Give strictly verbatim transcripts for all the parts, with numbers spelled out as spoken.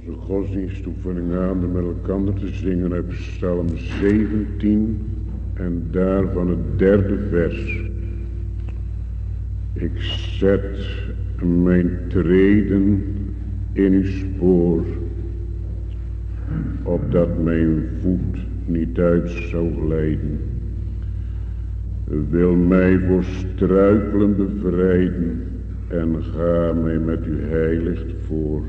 onze godsdienstoefening aan met elkaar te zingen uit Psalm zeventien en daarvan het derde vers. Ik zet mijn treden in uw spoor, opdat mijn voet niet uit zou glijden. Wil mij voor struikelen bevrijden en ga mij met uw heiligt voor.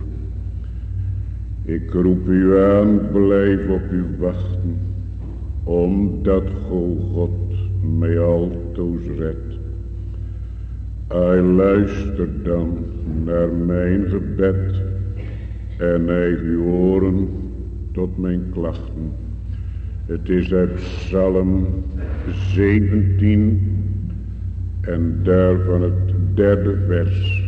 Ik roep u aan, blijf op u wachten, omdat God mij altoos redt. Hij luistert dan naar mijn gebed en neigt uw oren tot mijn klachten. Het is uit Psalm zeventien en daarvan het derde vers.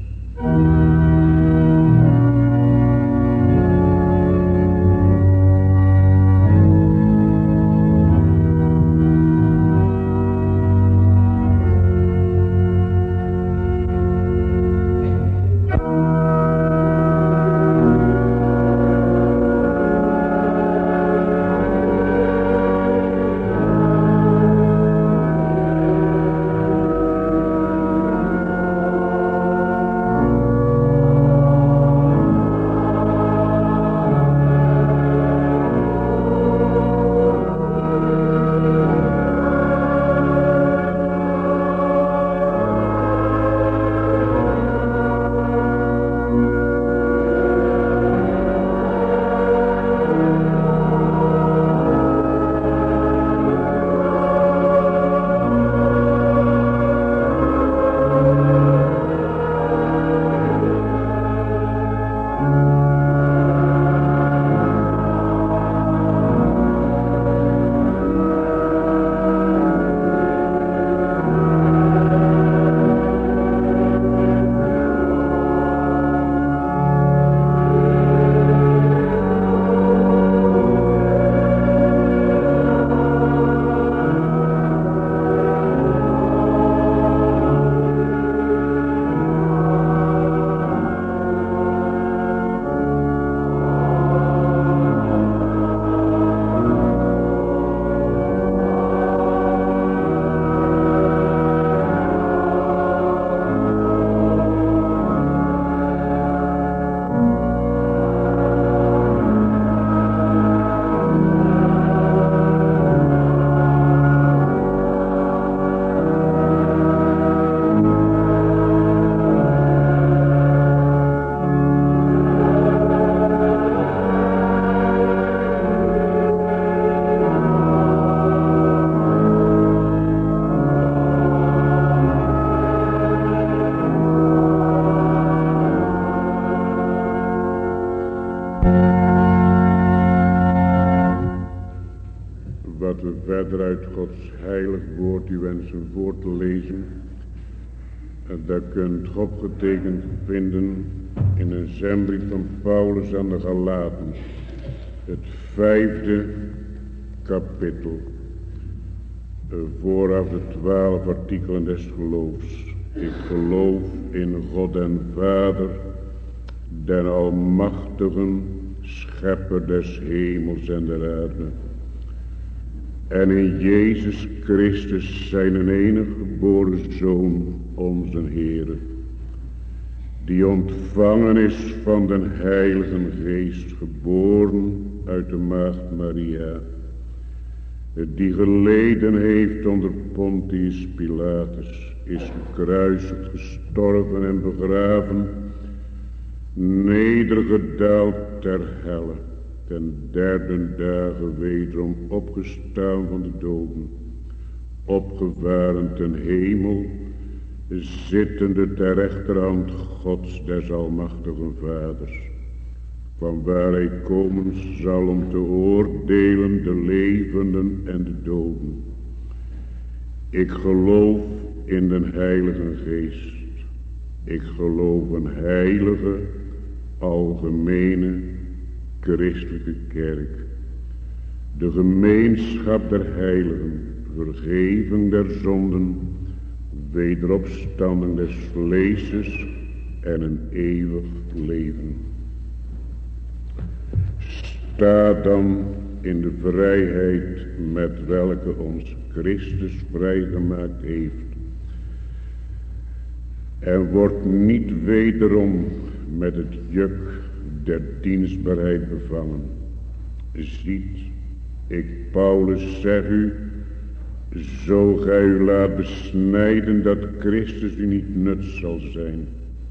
Uit Gods heilig woord u wensen voor te lezen. Dat kunt u opgetekend vinden in een zendbrief van Paulus aan de Galaten. Het vijfde kapitel. Vooraf de twaalf artikelen des geloofs. Ik geloof in God en Vader, den almachtigen, schepper des hemels en der aarde. En in Jezus Christus zijn enige geboren Zoon, onze Heere, die ontvangen is van den Heilige Geest, geboren uit de Maagd Maria, die geleden heeft onder Pontius Pilatus, is gekruisigd, gestorven en begraven, nedergedaald ter helle, ten derde dagen wederom opgestaan van de doden, opgevaren ten hemel, zittende ter rechterhand Gods des almachtigen Vaders, van waar hij komen zal om te oordelen de levenden en de doden. Ik geloof in den Heilige Geest. Ik geloof een heilige, algemene, christelijke kerk, de gemeenschap der heiligen, vergeving der zonden, wederopstanding des vleeses en een eeuwig leven. sta dan in de vrijheid met welke ons Christus vrijgemaakt heeft. En word niet wederom met het juk der dienstbaarheid bevangen. Ziet, ik Paulus zeg u, zo gij u laat besnijden dat Christus u niet nut zal zijn.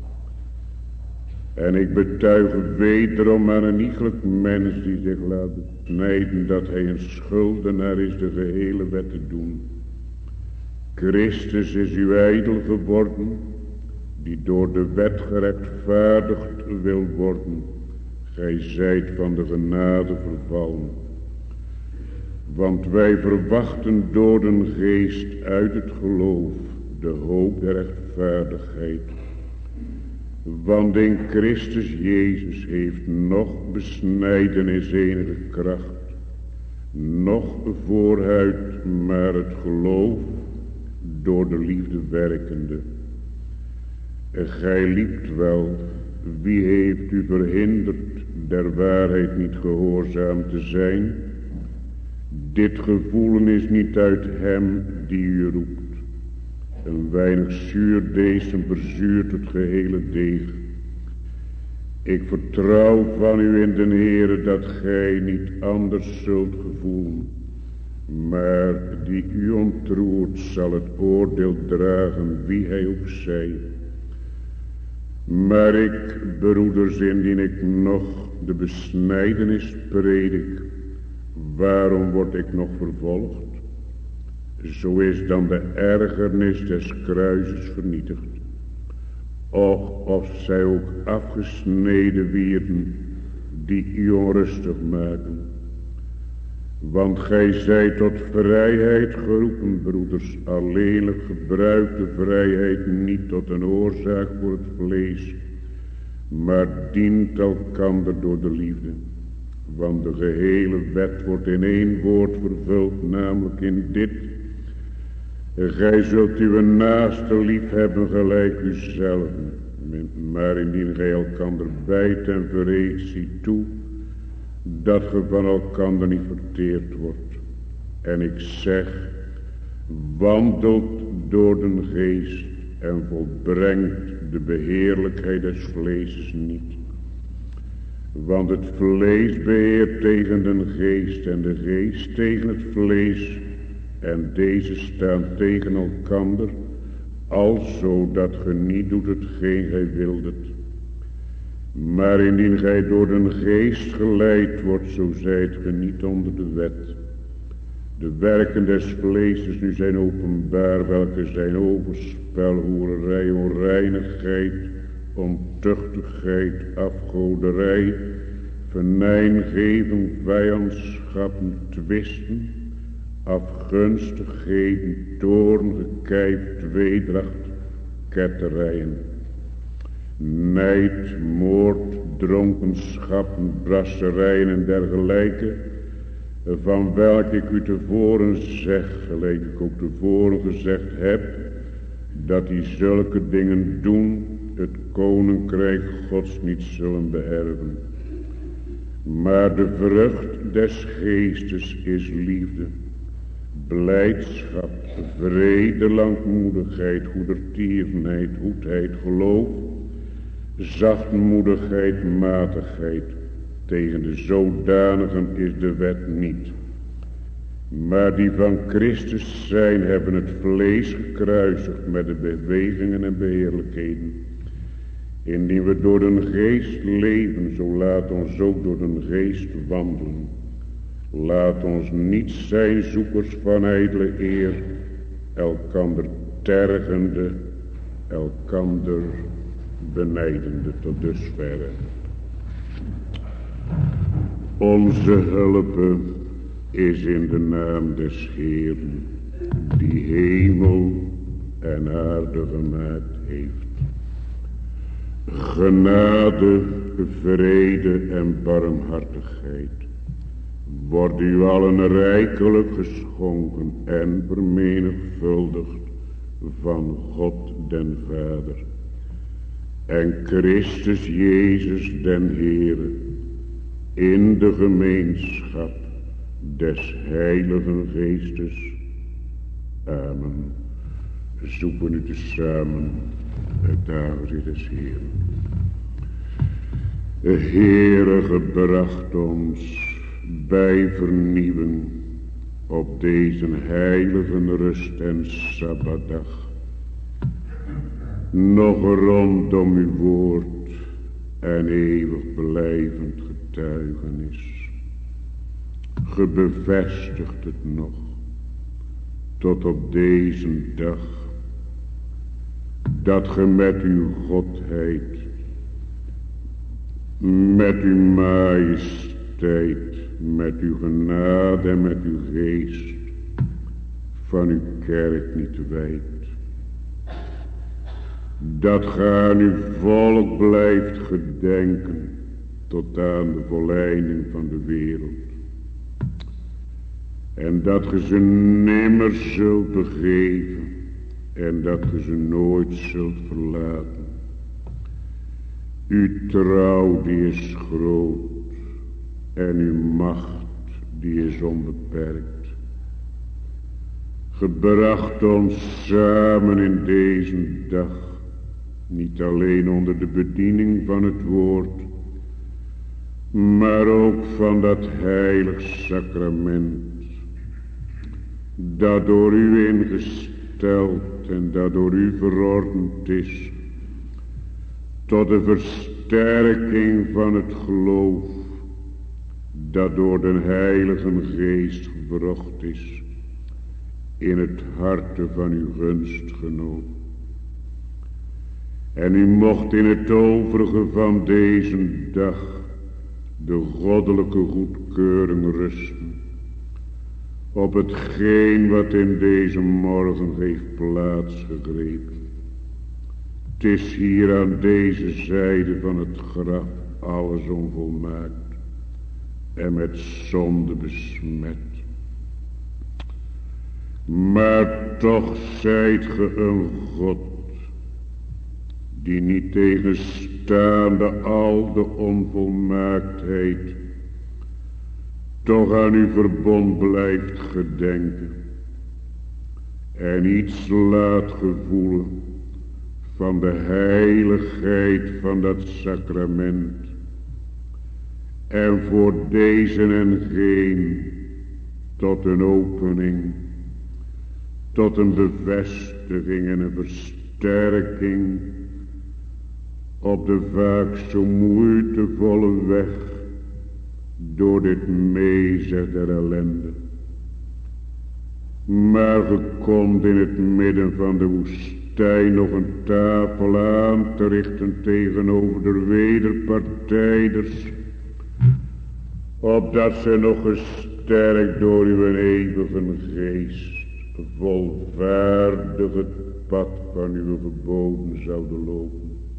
En ik betuig wederom aan een iegelijk mens die zich laat besnijden dat hij een schuldenaar is de gehele wet te doen. Christus is u ijdel geworden, die door de wet gerechtvaardigd wil worden. Gij zijt van de genade vervallen. Want wij verwachten door den geest uit het geloof de hoop der rechtvaardigheid. Want in Christus Jezus heeft nog besnijdenis enige kracht, nog vooruit maar het geloof door de liefde werkende. En gij liept wel, wie heeft u verhinderd der waarheid niet gehoorzaam te zijn? Dit gevoelen is niet uit hem die u roept. Een weinig zuurdeesem verzuurt het gehele deeg. Ik vertrouw van u in den Heere dat gij niet anders zult gevoelen, maar die u ontroert zal het oordeel dragen wie hij ook zij. Maar ik, broeders, indien ik nog de besnijdenis predik, waarom word ik nog vervolgd? Zo is dan de ergernis des kruises vernietigd. Och, of zij ook afgesneden wierden, die u onrustig maken. Want gij zijt tot vrijheid geroepen, broeders, alleenlijk gebruik de vrijheid niet tot een oorzaak voor het vlees, maar dient elkander door de liefde. Want de gehele wet wordt in één woord vervuld, namelijk in dit: gij zult uw naaste lief hebben gelijk uzelven. Maar indien gij elkander bijt en vereet, ziet toe dat ge van elkander niet verteerd wordt. En ik zeg, wandelt door den geest en volbrengt de beheerlijkheid des vleeses niet. Want het vlees beheert tegen den geest en de geest tegen het vlees. En deze staan tegen elkander, alzo dat ge niet doet hetgeen gij wildet. Maar indien gij door den geest geleid wordt, zo zijt ge niet onder de wet. De werken des vleeses nu zijn openbaar, welke zijn overspel, hoererij, onreinigheid, ontuchtigheid, afgoderij, venijngeven, vijandschappen, twisten, afgunstigheden, toorn, gekijf, tweedracht, ketterijen, nijd, moord, dronkenschappen, brasserijen en dergelijke, van welke ik u tevoren zeg, gelijk ik ook tevoren gezegd heb, dat die zulke dingen doen, het koninkrijk Gods niet zullen beërven. Maar de vrucht des geestes is liefde, blijdschap, vrede, langmoedigheid, goedertierenheid, goedheid, geloof, zachtmoedigheid, matigheid. Tegen de zodanigen is de wet niet. Maar die van Christus zijn, hebben het vlees gekruisigd met de bewegingen en beheerlijkheden. Indien we door den geest leven, zo laat ons ook door den geest wandelen. Laat ons niet zijn zoekers van ijdele eer, elkander tergende, elkander benijdende. Tot dusverre. Onze hulp is in de naam des Heeren, die hemel en aarde gemaakt heeft. Genade, vrede en barmhartigheid worden u allen rijkelijk geschonken en vermenigvuldigd van God den Vader. En Christus Jezus den Heere, in de gemeenschap des Heiligen Geestes. Amen. Zoeken nu tezamen het aangezicht des Heeren. De Heere gebracht ons bij vernieuwing op deze heilige rust en sabbatdag. Nog rondom uw woord en eeuwig blijvend getuigenis. Ge bevestigt het nog tot op deze dag, dat ge met uw godheid, met uw majesteit, met uw genade en met uw geest van uw kerk niet wijkt. Dat ge aan uw volk blijft gedenken tot aan de volleinding van de wereld. En dat ge ze nimmer zult begeven en dat ge ze nooit zult verlaten. Uw trouw die is groot en uw macht die is onbeperkt. Gebracht ons samen in deze dag, niet alleen onder de bediening van het woord, maar ook van dat heilig sacrament, dat door u ingesteld en dat door u verordend is, tot de versterking van het geloof, dat door de Heilige Geest gebracht is in het harte van uw gunstgenoot. En u mocht in het overige van deze dag de goddelijke goedkeuring rusten op hetgeen wat in deze morgen heeft plaatsgegrepen. Het is hier aan deze zijde van het graf alles onvolmaakt en met zonde besmet. Maar toch zijt ge een God, die niet tegenstaande al de onvolmaaktheid, toch aan uw verbond blijft gedenken en iets laat gevoelen van de heiligheid van dat sacrament. En voor deze en geen tot een opening, tot een bevestiging en een versterking op de vaak zo moeitevolle weg door dit meezeg der ellende. Maar ge komt in het midden van de woestijn nog een tafel aan te richten tegenover de wederpartijders, opdat ze nog gesterkt door uw eeuwige geest volvaardig het pad van uw geboden zouden lopen.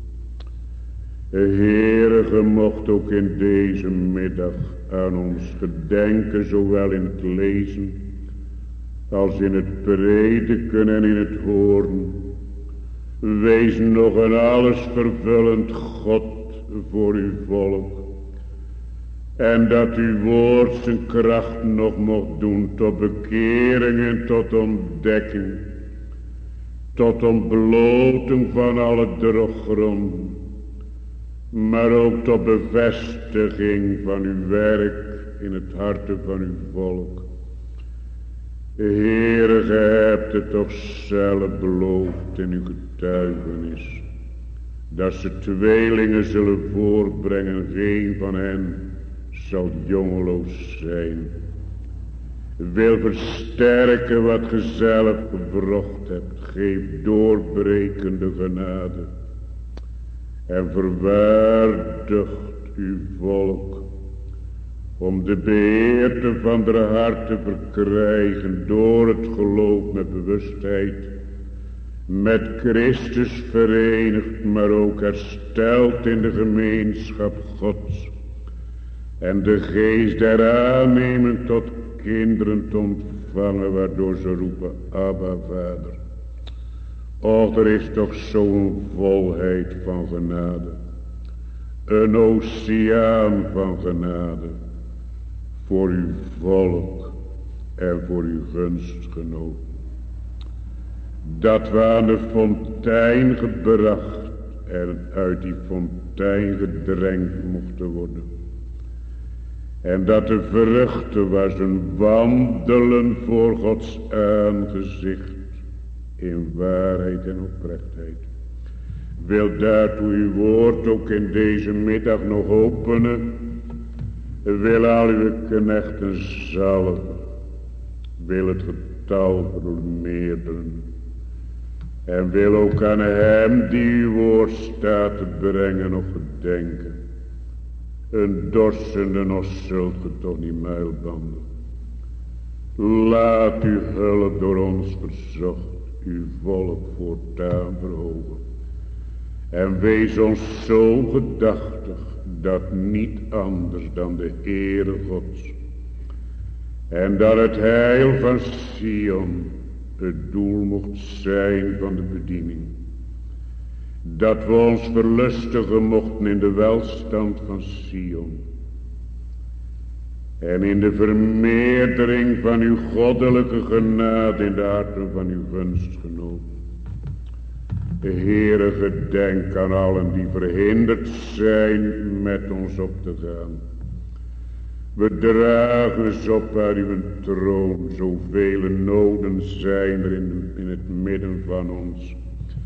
Heere, ge mocht ook in deze middag aan ons gedenken, zowel in het lezen als in het prediken en in het horen. Wees nog een alles vervullend God voor uw volk. En dat uw woord zijn kracht nog mocht doen tot bekering en tot ontdekking, tot ontbloting van alle droggronden, maar ook tot bevestiging van uw werk in het harte van uw volk. Heere, ge hebt het toch zelf beloofd in uw getuigenis, dat ze tweelingen zullen voortbrengen, geen van hen zal jongeloos zijn. Wil versterken wat ge zelf gewrocht hebt, geef doorbrekende genade en verwaardigt uw volk om de beheerte van de hart te verkrijgen door het geloof met bewustheid, met Christus verenigd, maar ook hersteld in de gemeenschap Gods, en de geest der aanneming tot kinderen te ontvangen, waardoor ze roepen, Abba, Vader. Och, er is toch zo'n volheid van genade, Een oceaan van genade voor uw volk en voor uw gunstgenoten. Dat we aan de fontein gebracht en uit die fontein gedrenkt mochten worden. En dat de vruchten was een wandelen voor Gods aangezicht in waarheid en oprechtheid. Wil daartoe uw woord ook in deze middag nog openen. Wil al uw knechten zalven. Wil het getal vermeerderen. En wil ook aan hem die uw woord staat te brengen nog gedenken. Een dorsende nog zult ge toch niet muilbanden. Laat uw hulp door ons verzocht, uw volk voortaan verhogen. En wees ons zo gedachtig, dat niet anders dan de Heere Gods. En dat het heil van Sion het doel mocht zijn van de bediening. Dat we ons verlustigen mochten in de welstand van Sion. En in de vermeerdering van uw goddelijke genade in de harten van uw gunstgenoten. De Heere, gedenk aan allen die verhinderd zijn met ons op te gaan. We dragen eens op aan uw troon, zoveel noden zijn er in, in het midden van ons.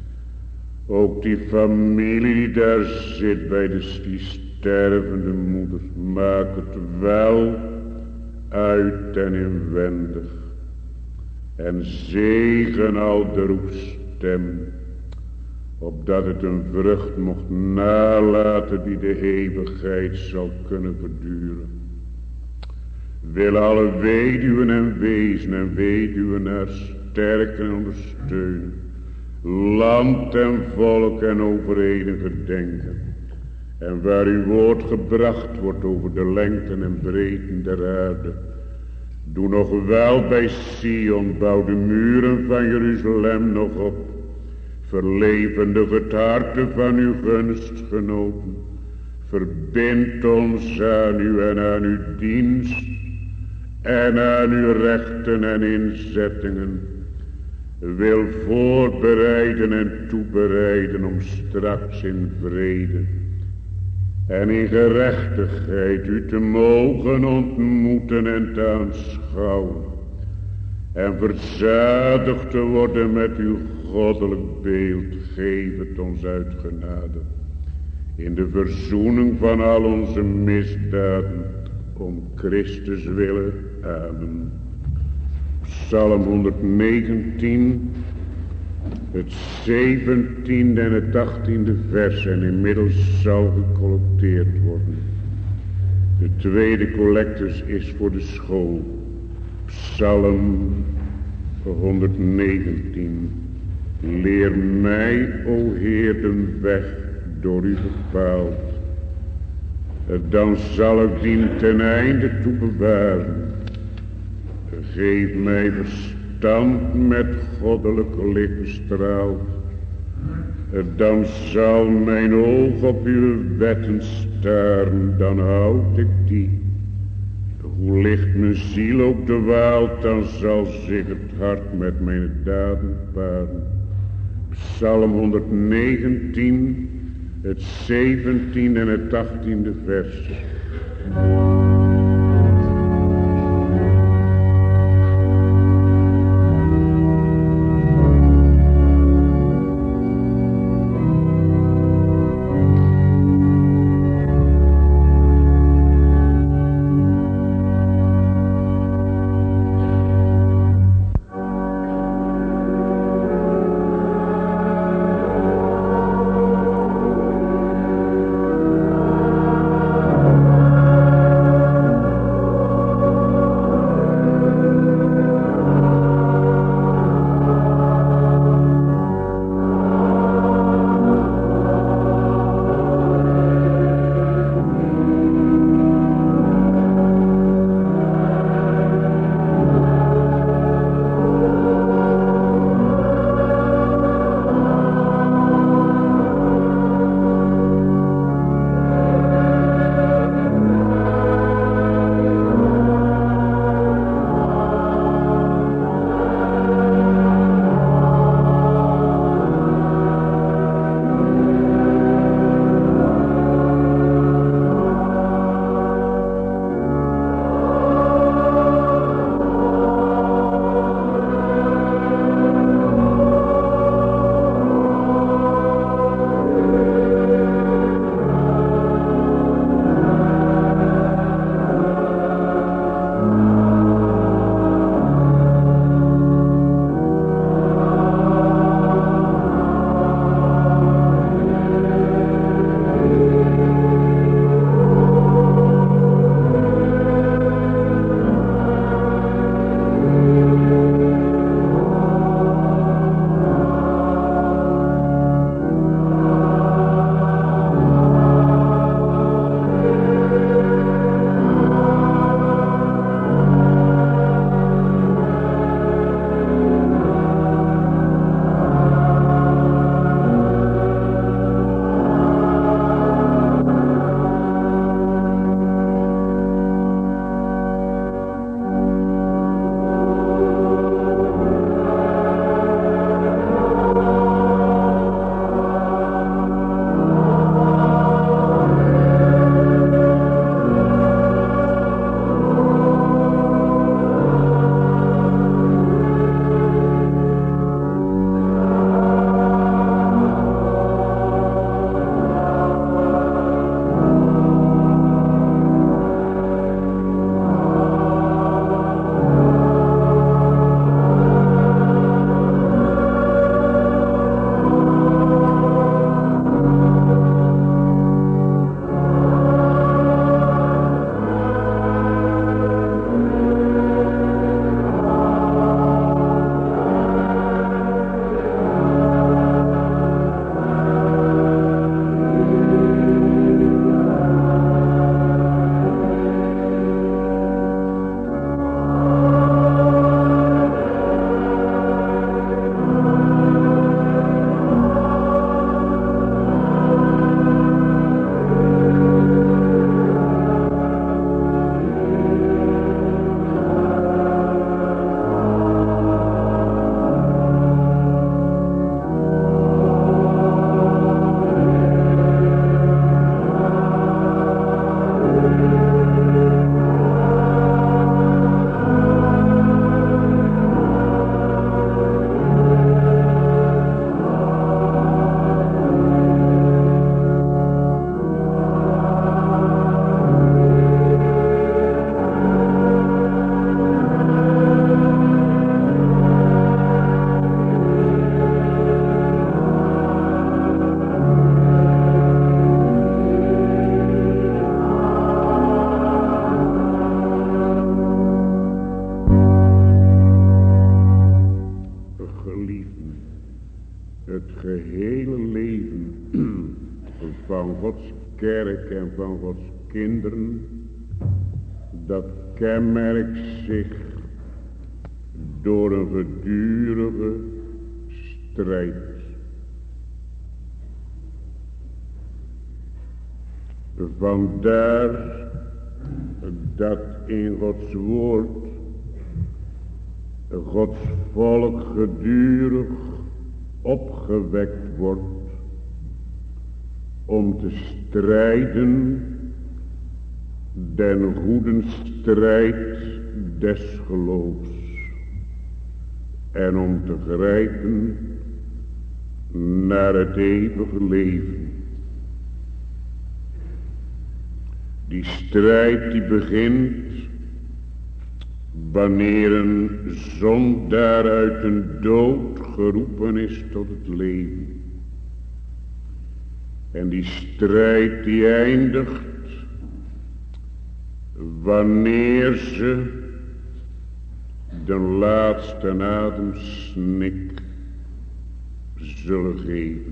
Ook die familie die daar zit bij de die stervende moeder, maak het wel uit en inwendig. En zegen al de roepstem, opdat het een vrucht mocht nalaten die de eeuwigheid zal kunnen verduren. Wil alle weduwen en wezen en weduwenaars sterken en ondersteunen. Land en volk en overheden gedenken. En waar uw woord gebracht wordt over de lengten en breedten der aarde. Doe nog wel bij Sion, bouw de muren van Jeruzalem nog op. Verlevendig het harte van uw gunstgenoten. Verbind ons aan u en aan uw dienst. En aan uw rechten en inzettingen. Wil voorbereiden en toebereiden om straks in vrede en in gerechtigheid u te mogen ontmoeten en te aanschouwen. En verzadigd te worden met uw goddelijk beeld, geef het ons uit genade. In de verzoening van al onze misdaden, om Christus willen. Amen. Psalm honderdnegentien, het zeventiende en het achttiende vers en inmiddels zal gecollecteerd worden. De tweede collectus is voor de school. Psalm honderdnegentien. Leer mij, o Heer, de weg door u bepaald. Dan zal ik dien ten einde toe bewaren. Geef mij verstand met goddelijke licht bestraald. Dan zal mijn oog op uw wetten staren, dan houd ik die. Hoe licht mijn ziel ook dwaalt, dan zal zich het hart met mijn daden paren. Psalm honderdnegentien, het zeventiende en het achttiende vers. Kerk en van Gods kinderen, dat kenmerkt zich door een gedurige strijd. Vandaar dat in Gods woord Gods volk gedurig opgewekt wordt om te strijden den goeden strijd des geloofs en om te grijpen naar het eeuwige leven. Die strijd die begint wanneer een zondaar uit een dood geroepen is tot het leven. En die strijd die eindigt wanneer ze de laatste ademsnik zullen geven.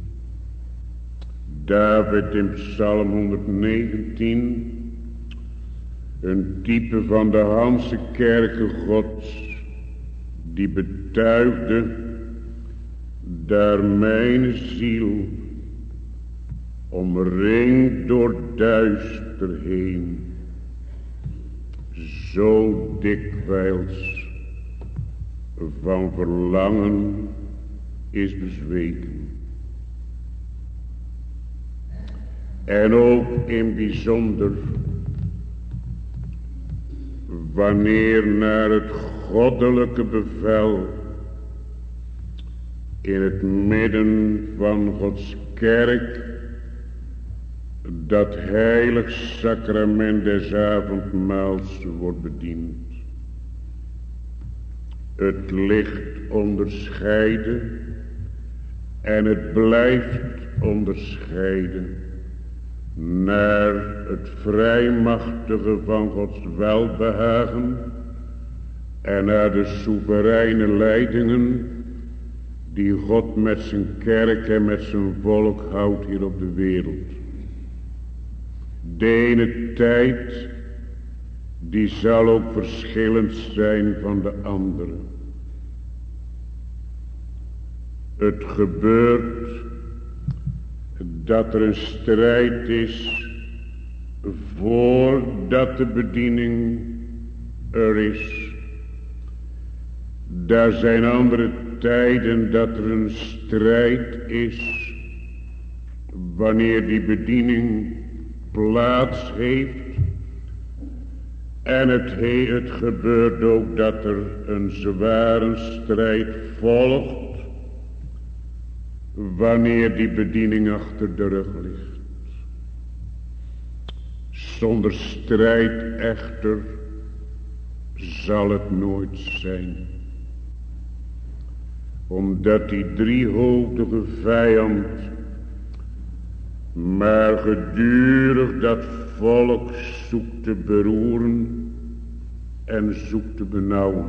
David in Psalm honderdnegentien, een type van de Hanse kerken Gods, die betuigde, daar mijn ziel omringd door duister heen, zo dikwijls van verlangen is bezweken. En ook in bijzonder wanneer naar het goddelijke bevel in het midden van Gods kerk dat heilig sacrament des avondmaals wordt bediend. Het licht onderscheiden en het blijft onderscheiden naar het vrijmachtige van Gods welbehagen en naar de soevereine leidingen die God met zijn kerk en met zijn volk houdt hier op de wereld. De ene tijd die zal ook verschillend zijn van de andere. Het gebeurt dat er een strijd is voordat de bediening er is. Daar zijn andere tijden dat er een strijd is wanneer die bediening plaats heeft. En het, het gebeurt ook dat er een zware strijd volgt wanneer die bediening achter de rug ligt. Zonder strijd echter zal het nooit zijn. Omdat die driehoofdige vijand maar gedurig dat volk zoekt te beroeren en zoekt te benauwen.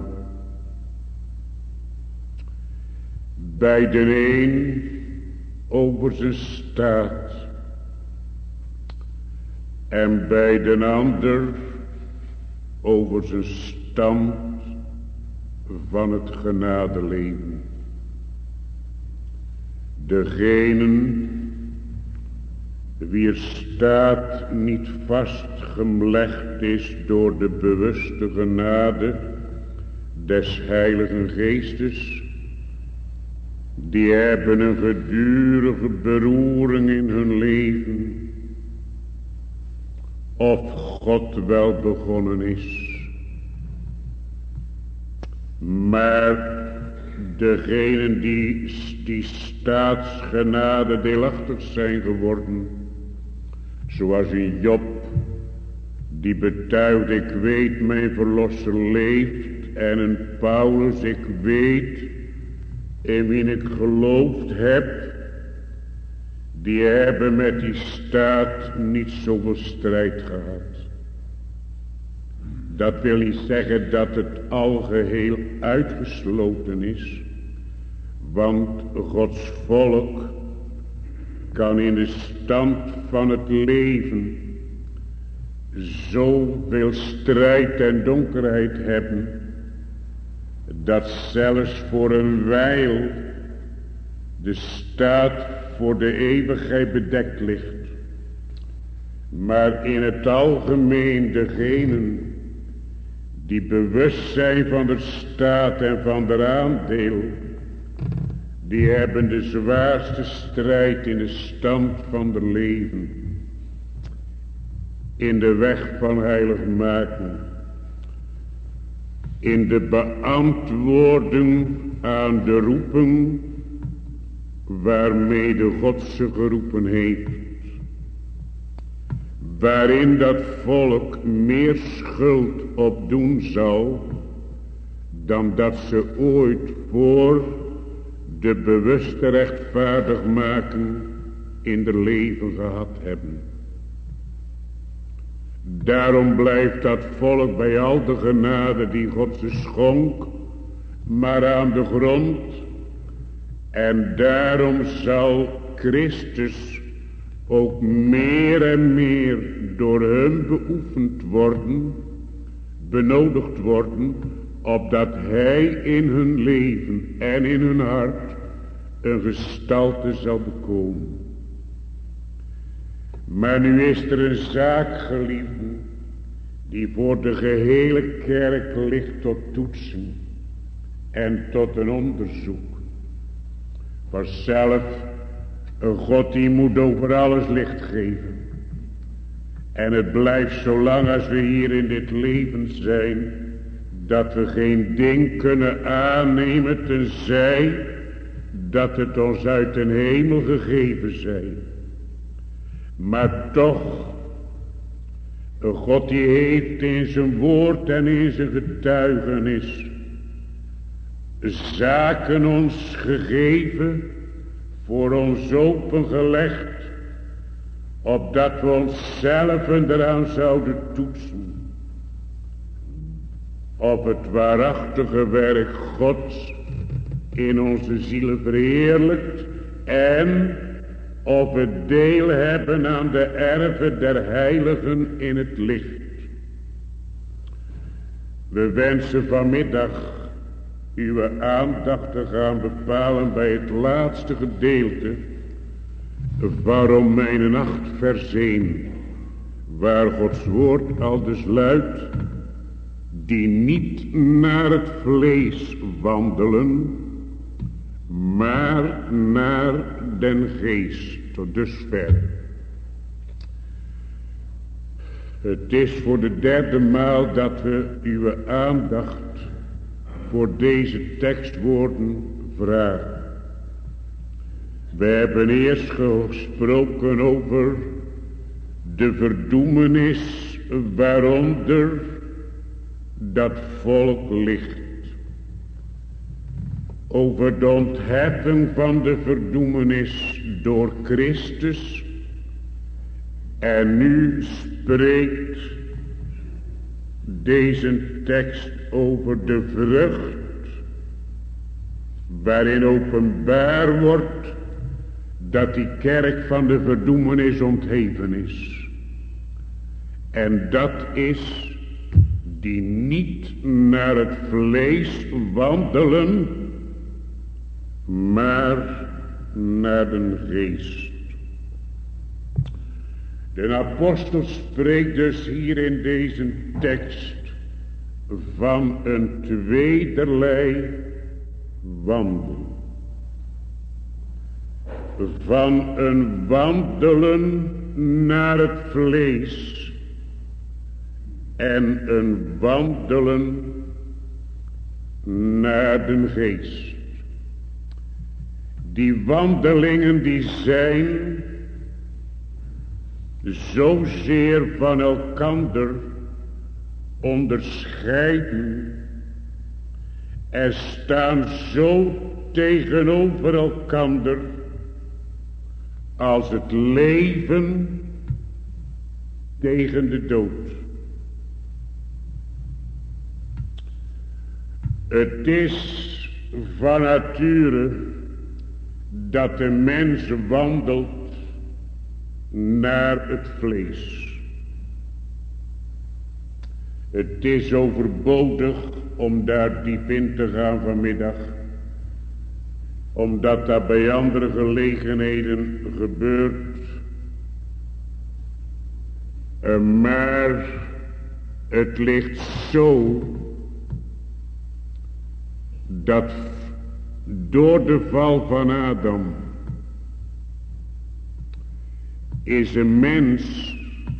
Bij de een over zijn staat en bij de ander over zijn stand van het genadeleven. Degenen wier staat niet vastgelegd is door de bewuste genade des Heiligen Geestes, die hebben een gedurige beroering in hun leven of God wel begonnen is. Maar degenen die, die staatsgenade deelachtig zijn geworden, zoals een Job, die betuigt, ik weet mijn verlosser leeft, en een Paulus, ik weet in wie ik geloofd heb, die hebben met die staat niet zoveel strijd gehad. Dat wil niet zeggen dat het algeheel uitgesloten is, want Gods volk kan in de stand van het leven zoveel strijd en donkerheid hebben, dat zelfs voor een wijl de staat voor de eeuwigheid bedekt ligt. Maar in het algemeen degenen die bewust zijn van de staat en van de aandeel, die hebben de zwaarste strijd in de stand van het leven, in de weg van heiligmaken, in de beantwoording aan de roeping waarmee de God ze geroepen heeft, waarin dat volk meer schuld opdoen zal dan dat ze ooit voor de bewuste rechtvaardigmaken in de leven gehad hebben. Daarom blijft dat volk bij al de genade die God ze schonk maar aan de grond, en daarom zal Christus ook meer en meer door hun beoefend worden, benodigd worden, opdat hij in hun leven en in hun hart een gestalte zal bekomen. Maar nu is er een zaak, geliefden, die voor de gehele kerk ligt tot toetsen en tot een onderzoek. Vanzelf, een God die moet over alles licht geven. En het blijft zolang als we hier in dit leven zijn, dat we geen ding kunnen aannemen tenzij dat het ons uit de hemel gegeven zij. Maar toch, een God die heeft in zijn woord en in zijn getuigenis zaken ons gegeven, voor ons opengelegd, opdat we onszelf eraan zouden toetsen, of het waarachtige werk Gods in onze zielen verheerlijkt, en of we deel hebben aan de erven der heiligen in het licht. We wensen vanmiddag uw aandacht te gaan bepalen bij het laatste gedeelte van Romeinen acht vers één, waar Gods woord aldus luidt: die niet naar het vlees wandelen, maar naar den geest. Tot dusver. Het is voor de derde maal dat we uw aandacht voor deze tekstwoorden vragen. We hebben eerst gesproken over de verdoemenis waaronder dat volk ligt. Over de ontheffing van de verdoemenis door Christus. En nu spreekt deze tekst over de vrucht, waarin openbaar wordt dat die kerk van de verdoemenis ontheven is. En dat is die niet naar het vlees wandelen, maar naar de geest. De apostel spreekt dus hier in deze tekst van een tweederlei wandel. Van een wandelen naar het vlees en een wandelen naar de geest. Die wandelingen die zijn zozeer van elkander onderscheiden en staan zo tegenover elkander als het leven tegen de dood. Het is van nature dat de mens wandelt naar het vlees. Het is overbodig om daar diep in te gaan vanmiddag, omdat dat bij andere gelegenheden gebeurt. Maar het ligt zo dat door de val van Adam is een mens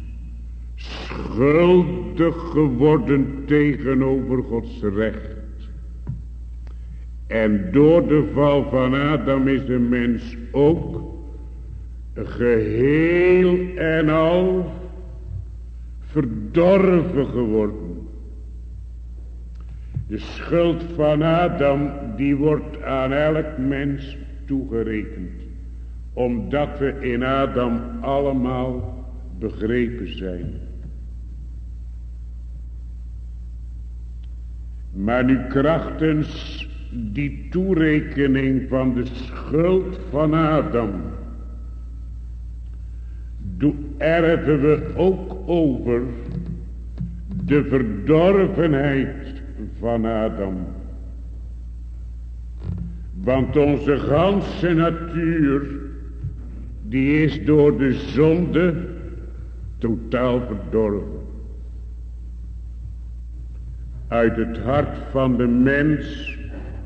schuldig geworden tegenover Gods recht. En door de val van Adam is een mens ook geheel en al verdorven geworden. De schuld van Adam die wordt aan elk mens toegerekend, omdat we in Adam allemaal begrepen zijn. Maar nu krachtens die toerekening van de schuld van Adam erven we ook over de verdorvenheid van Adam. Want onze ganse natuur die is door de zonde totaal verdorven. Uit het hart van de mens,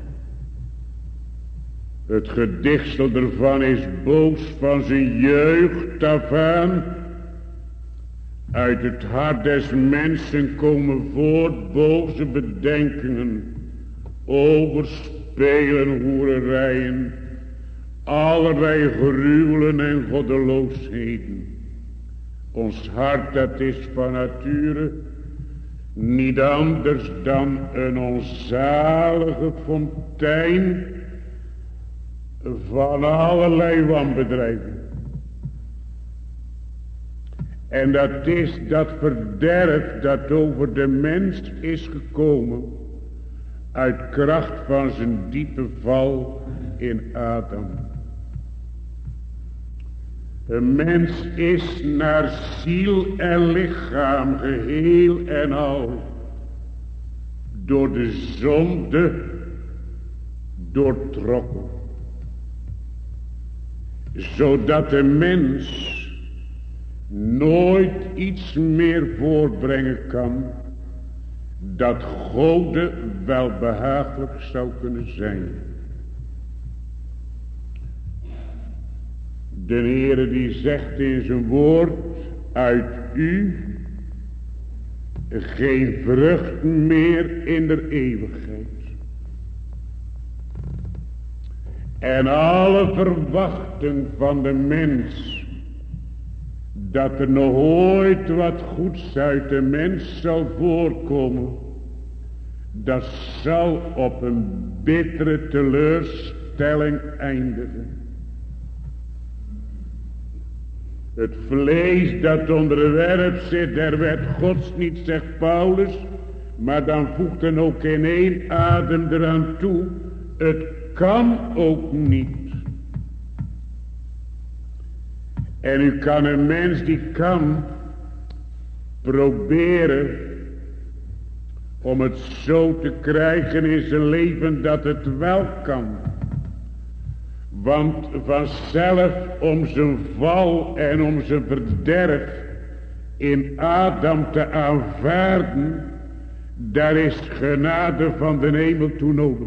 het gedichtsel ervan is boos van zijn jeugd af aan. Uit het hart des mensen komen voort boze bedenkingen, overspelen, hoererijen, allerlei gruwelen en goddeloosheden. Ons hart, dat is van nature niet anders dan een onzalige fontein van allerlei wanbedrijven. En dat is dat verderf dat over de mens is gekomen uit kracht van zijn diepe val in Adam. Een mens is naar ziel en lichaam geheel en al door de zonde doortrokken. Zodat de mens nooit iets meer voorbrengen kan dat Gode welbehaaglijk zou kunnen zijn. De Heere die zegt in zijn woord, uit u geen vrucht meer in de eeuwigheid. En alle verwachting van de mens dat er nog ooit wat goeds uit de mens zal voorkomen, dat zal op een bittere teleurstelling eindigen. Het vlees dat onderwerp zit der wet Gods niet, zegt Paulus, maar dan voegt er ook in één adem eraan toe, het kan ook niet. En u kan een mens die kan proberen om het zo te krijgen in zijn leven dat het wel kan. Want vanzelf om zijn val en om zijn verderf in Adam te aanvaarden, daar is genade van de hemel toe nodig.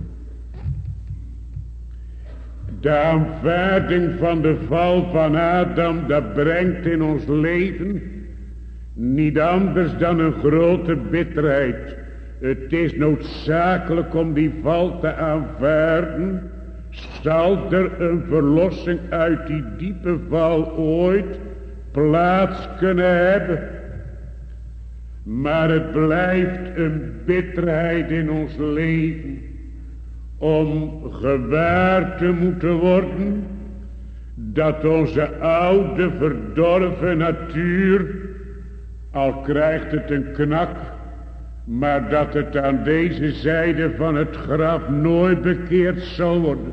De aanvaarding van de val van Adam, dat brengt in ons leven Niet anders dan een grote bitterheid. Het is noodzakelijk om die val te aanvaarden. Zal er een verlossing uit die diepe val ooit plaats kunnen hebben? Maar het blijft een bitterheid in ons leven. Om gewaar te moeten worden dat onze oude verdorven natuur, al krijgt het een knak, maar dat het aan deze zijde van het graf nooit bekeerd zal worden.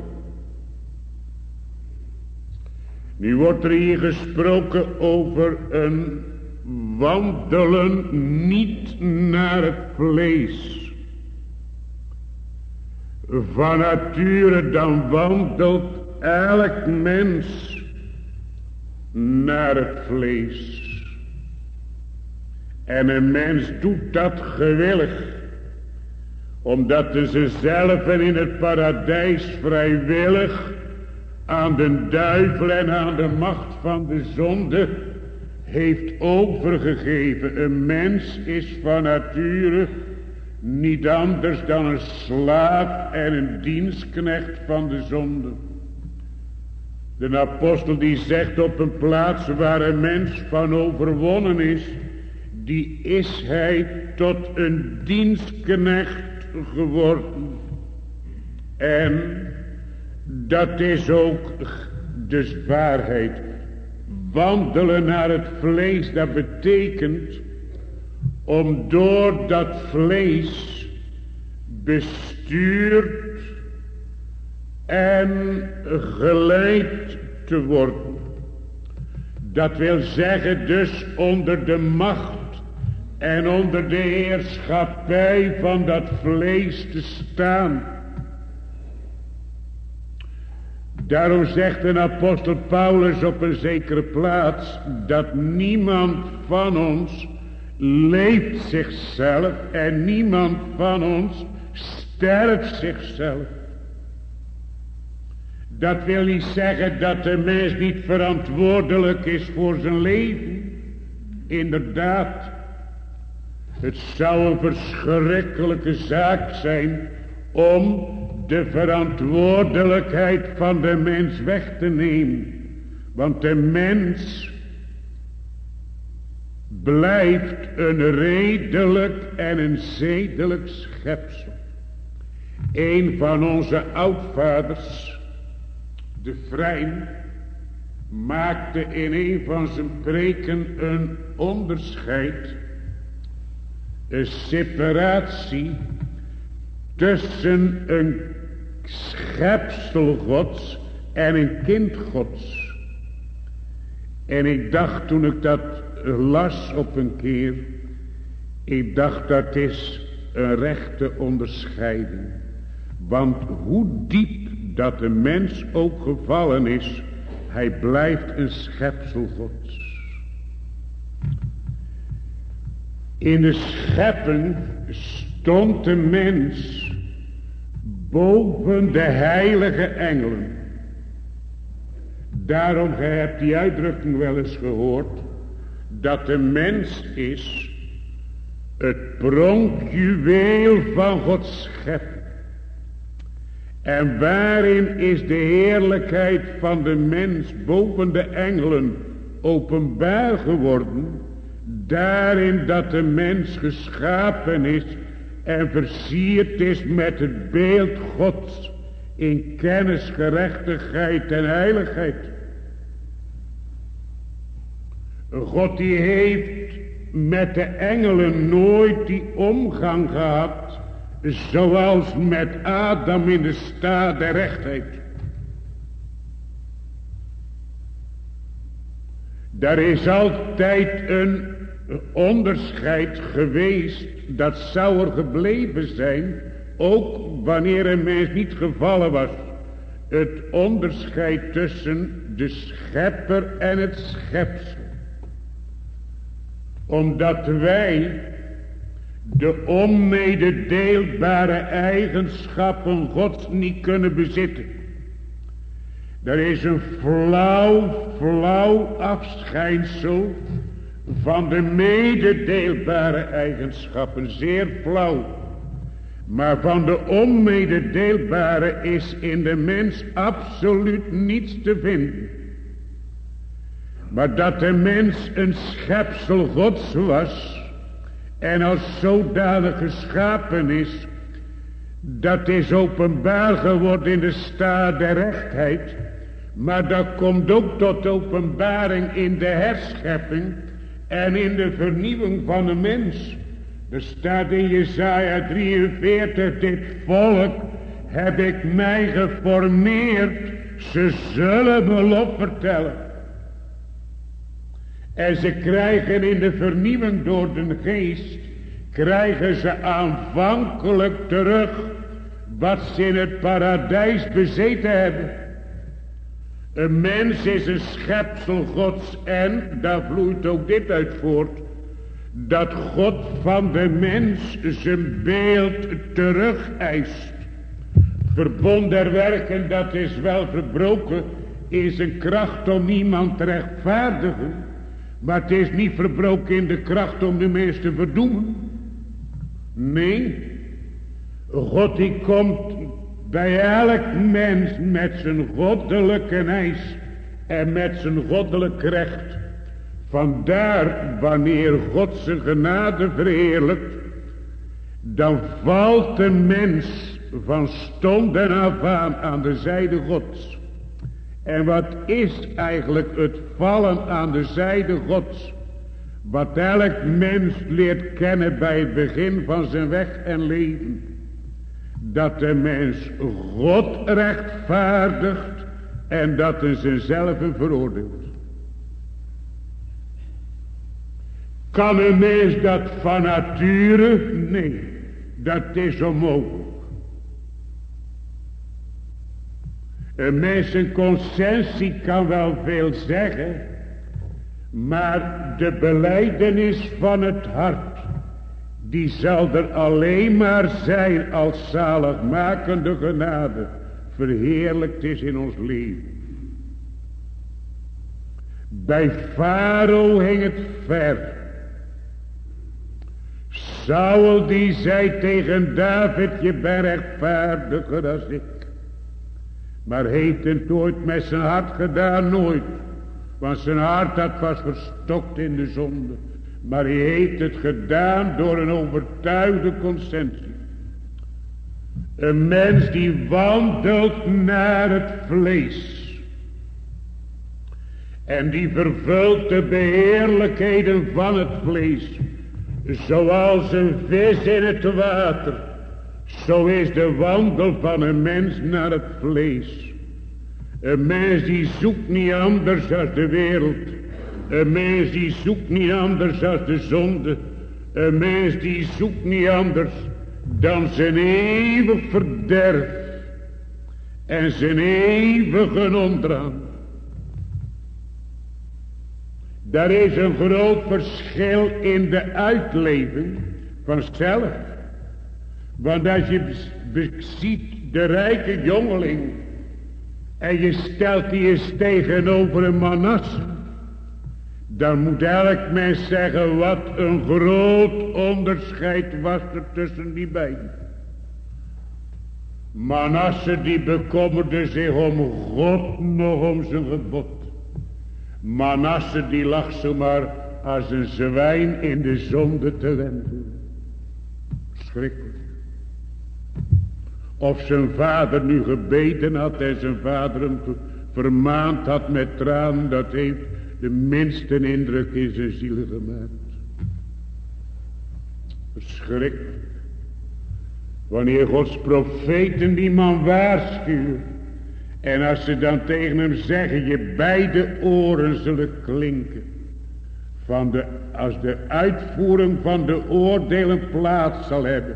Nu wordt er hier gesproken over een wandelen niet naar het vlees. Van nature dan wandelt elk mens naar het vlees. En een mens doet dat gewillig, omdat hij zichzelf in het paradijs vrijwillig aan de duivel en aan de macht van de zonde heeft overgegeven. Een mens is van nature niet anders dan een slaaf en een dienstknecht van de zonde. De apostel die zegt op een plaats waar een mens van overwonnen is, die is hij tot een dienstknecht geworden. En dat is ook de waarheid. Wandelen naar het vlees, dat betekent om door dat vlees bestuurd en geleid te worden. Dat wil zeggen dus onder de macht en onder de heerschappij van dat vlees te staan. Daarom zegt een apostel Paulus op een zekere plaats dat niemand van ons leeft zichzelf en niemand van ons sterft zichzelf. Dat wil niet zeggen dat de mens niet verantwoordelijk is voor zijn leven. Inderdaad, het zou een verschrikkelijke zaak zijn om de verantwoordelijkheid van de mens weg te nemen. Want de mens blijft een redelijk en een zedelijk schepsel. Een van onze oudvaders, de Vrijn, maakte in een van zijn preken een onderscheid, een separatie tussen een schepsel Gods en een kind Gods. En ik dacht toen ik dat las op een keer, ik dacht dat is een rechte onderscheiding. Want hoe diep dat de mens ook gevallen is, hij blijft een schepsel Gods. In de schepping stond de mens boven de heilige engelen. Daarom, gij hebt die uitdrukking wel eens gehoord, dat de mens is het pronkjuweel van Gods schepping. En waarin is de heerlijkheid van de mens boven de engelen openbaar geworden? Daarin dat de mens geschapen is en versierd is met het beeld Gods in kennis, gerechtigheid en heiligheid. God die heeft met de engelen nooit die omgang gehad zoals met Adam in de staat der rechtheid. Daar is altijd een onderscheid geweest, dat zou er gebleven zijn, ook wanneer een mens niet gevallen was. Het onderscheid tussen de schepper en het schepsel. Omdat wij de onmededeelbare eigenschappen Gods niet kunnen bezitten. Er is een flauw, flauw afschijnsel van de mededeelbare eigenschappen, zeer flauw. Maar van de onmededeelbare is in de mens absoluut niets te vinden. Maar dat de mens een schepsel Gods was en als zodanig geschapen is, dat is openbaar geworden in de staat der rechtheid. Maar dat komt ook tot openbaring in de herschepping en in de vernieuwing van de mens. Er staat in Jesaja drieënveertig, dit volk heb ik mij geformeerd, ze zullen me lof vertellen. En ze krijgen in de vernieuwing door de geest, krijgen ze aanvankelijk terug wat ze in het paradijs bezeten hebben. Een mens is een schepsel Gods en daar vloeit ook dit uit voort, dat God van de mens zijn beeld terug eist. Verbond der werken, dat is wel verbroken, is een kracht om iemand te rechtvaardigen, maar het is niet verbroken in de kracht om de mens te verdoemen. Nee, God die komt bij elk mens met zijn goddelijke eis en met zijn goddelijk recht. Vandaar wanneer God zijn genade verheerlijkt, dan valt de mens van stonden af aan aan de zijde Gods. En wat is eigenlijk het vallen aan de zijde Gods? Wat elk mens leert kennen bij het begin van zijn weg en leven. Dat de mens God rechtvaardigt en dat hij zichzelf veroordeelt. Kan een mens dat van nature? Nee, dat is onmogelijk. Een mens een conscientie kan wel veel zeggen, maar de belijdenis van het hart, die zal er alleen maar zijn als zaligmakende genade verheerlijkt is in ons leven. Bij Farao hing het ver. Saul die zei tegen David, je bent rechtvaardiger als ik. Maar heeft het ooit met zijn hart gedaan? Nooit. Want zijn hart had was verstokt in de zonde. Maar hij heeft het gedaan door een overtuigde conscientie. Een mens die wandelt naar het vlees. En die vervult de beheerlijkheden van het vlees. Zoals een vis in het water. Zo is de wandel van een mens naar het vlees. Een mens die zoekt niet anders dan de wereld. Een mens die zoekt niet anders dan de zonde. Een mens die zoekt niet anders dan zijn eeuwig verderf. En zijn eeuwige ondergang. Daar is een groot verschil in de uitleving van zelf. Want als je ziet de rijke jongeling en je stelt die eens tegenover een Manasse, dan moet elk mens zeggen wat een groot onderscheid was er tussen die beiden. Manasse die bekommerde zich om God nog om zijn gebod. Manasse die lag zomaar als een zwijn in de zonde te wentelen. Schrikkelijk. Of zijn vader nu gebeten had en zijn vader hem vermaand had met tranen, dat heeft de minste indruk in zijn ziel gemaakt. Verschrikkelijk. Wanneer Gods profeten die man waarschuwen, en als ze dan tegen hem zeggen, je beide oren zullen klinken, van de, als de uitvoering van de oordelen plaats zal hebben,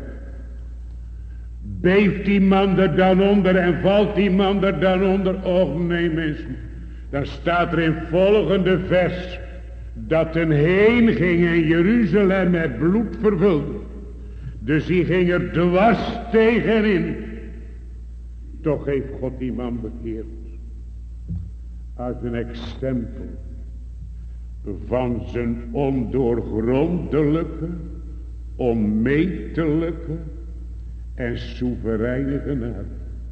beeft die man er dan onder en valt die man er dan onder? Och nee mensen, dan staat er in volgende vers, dat een heen ging en Jeruzalem met bloed vervulde. Dus die ging er dwars tegenin. Toch heeft God die man bekeerd. Als een exempel. van zijn ondoorgrondelijke, onmetelijke en soevereine genade.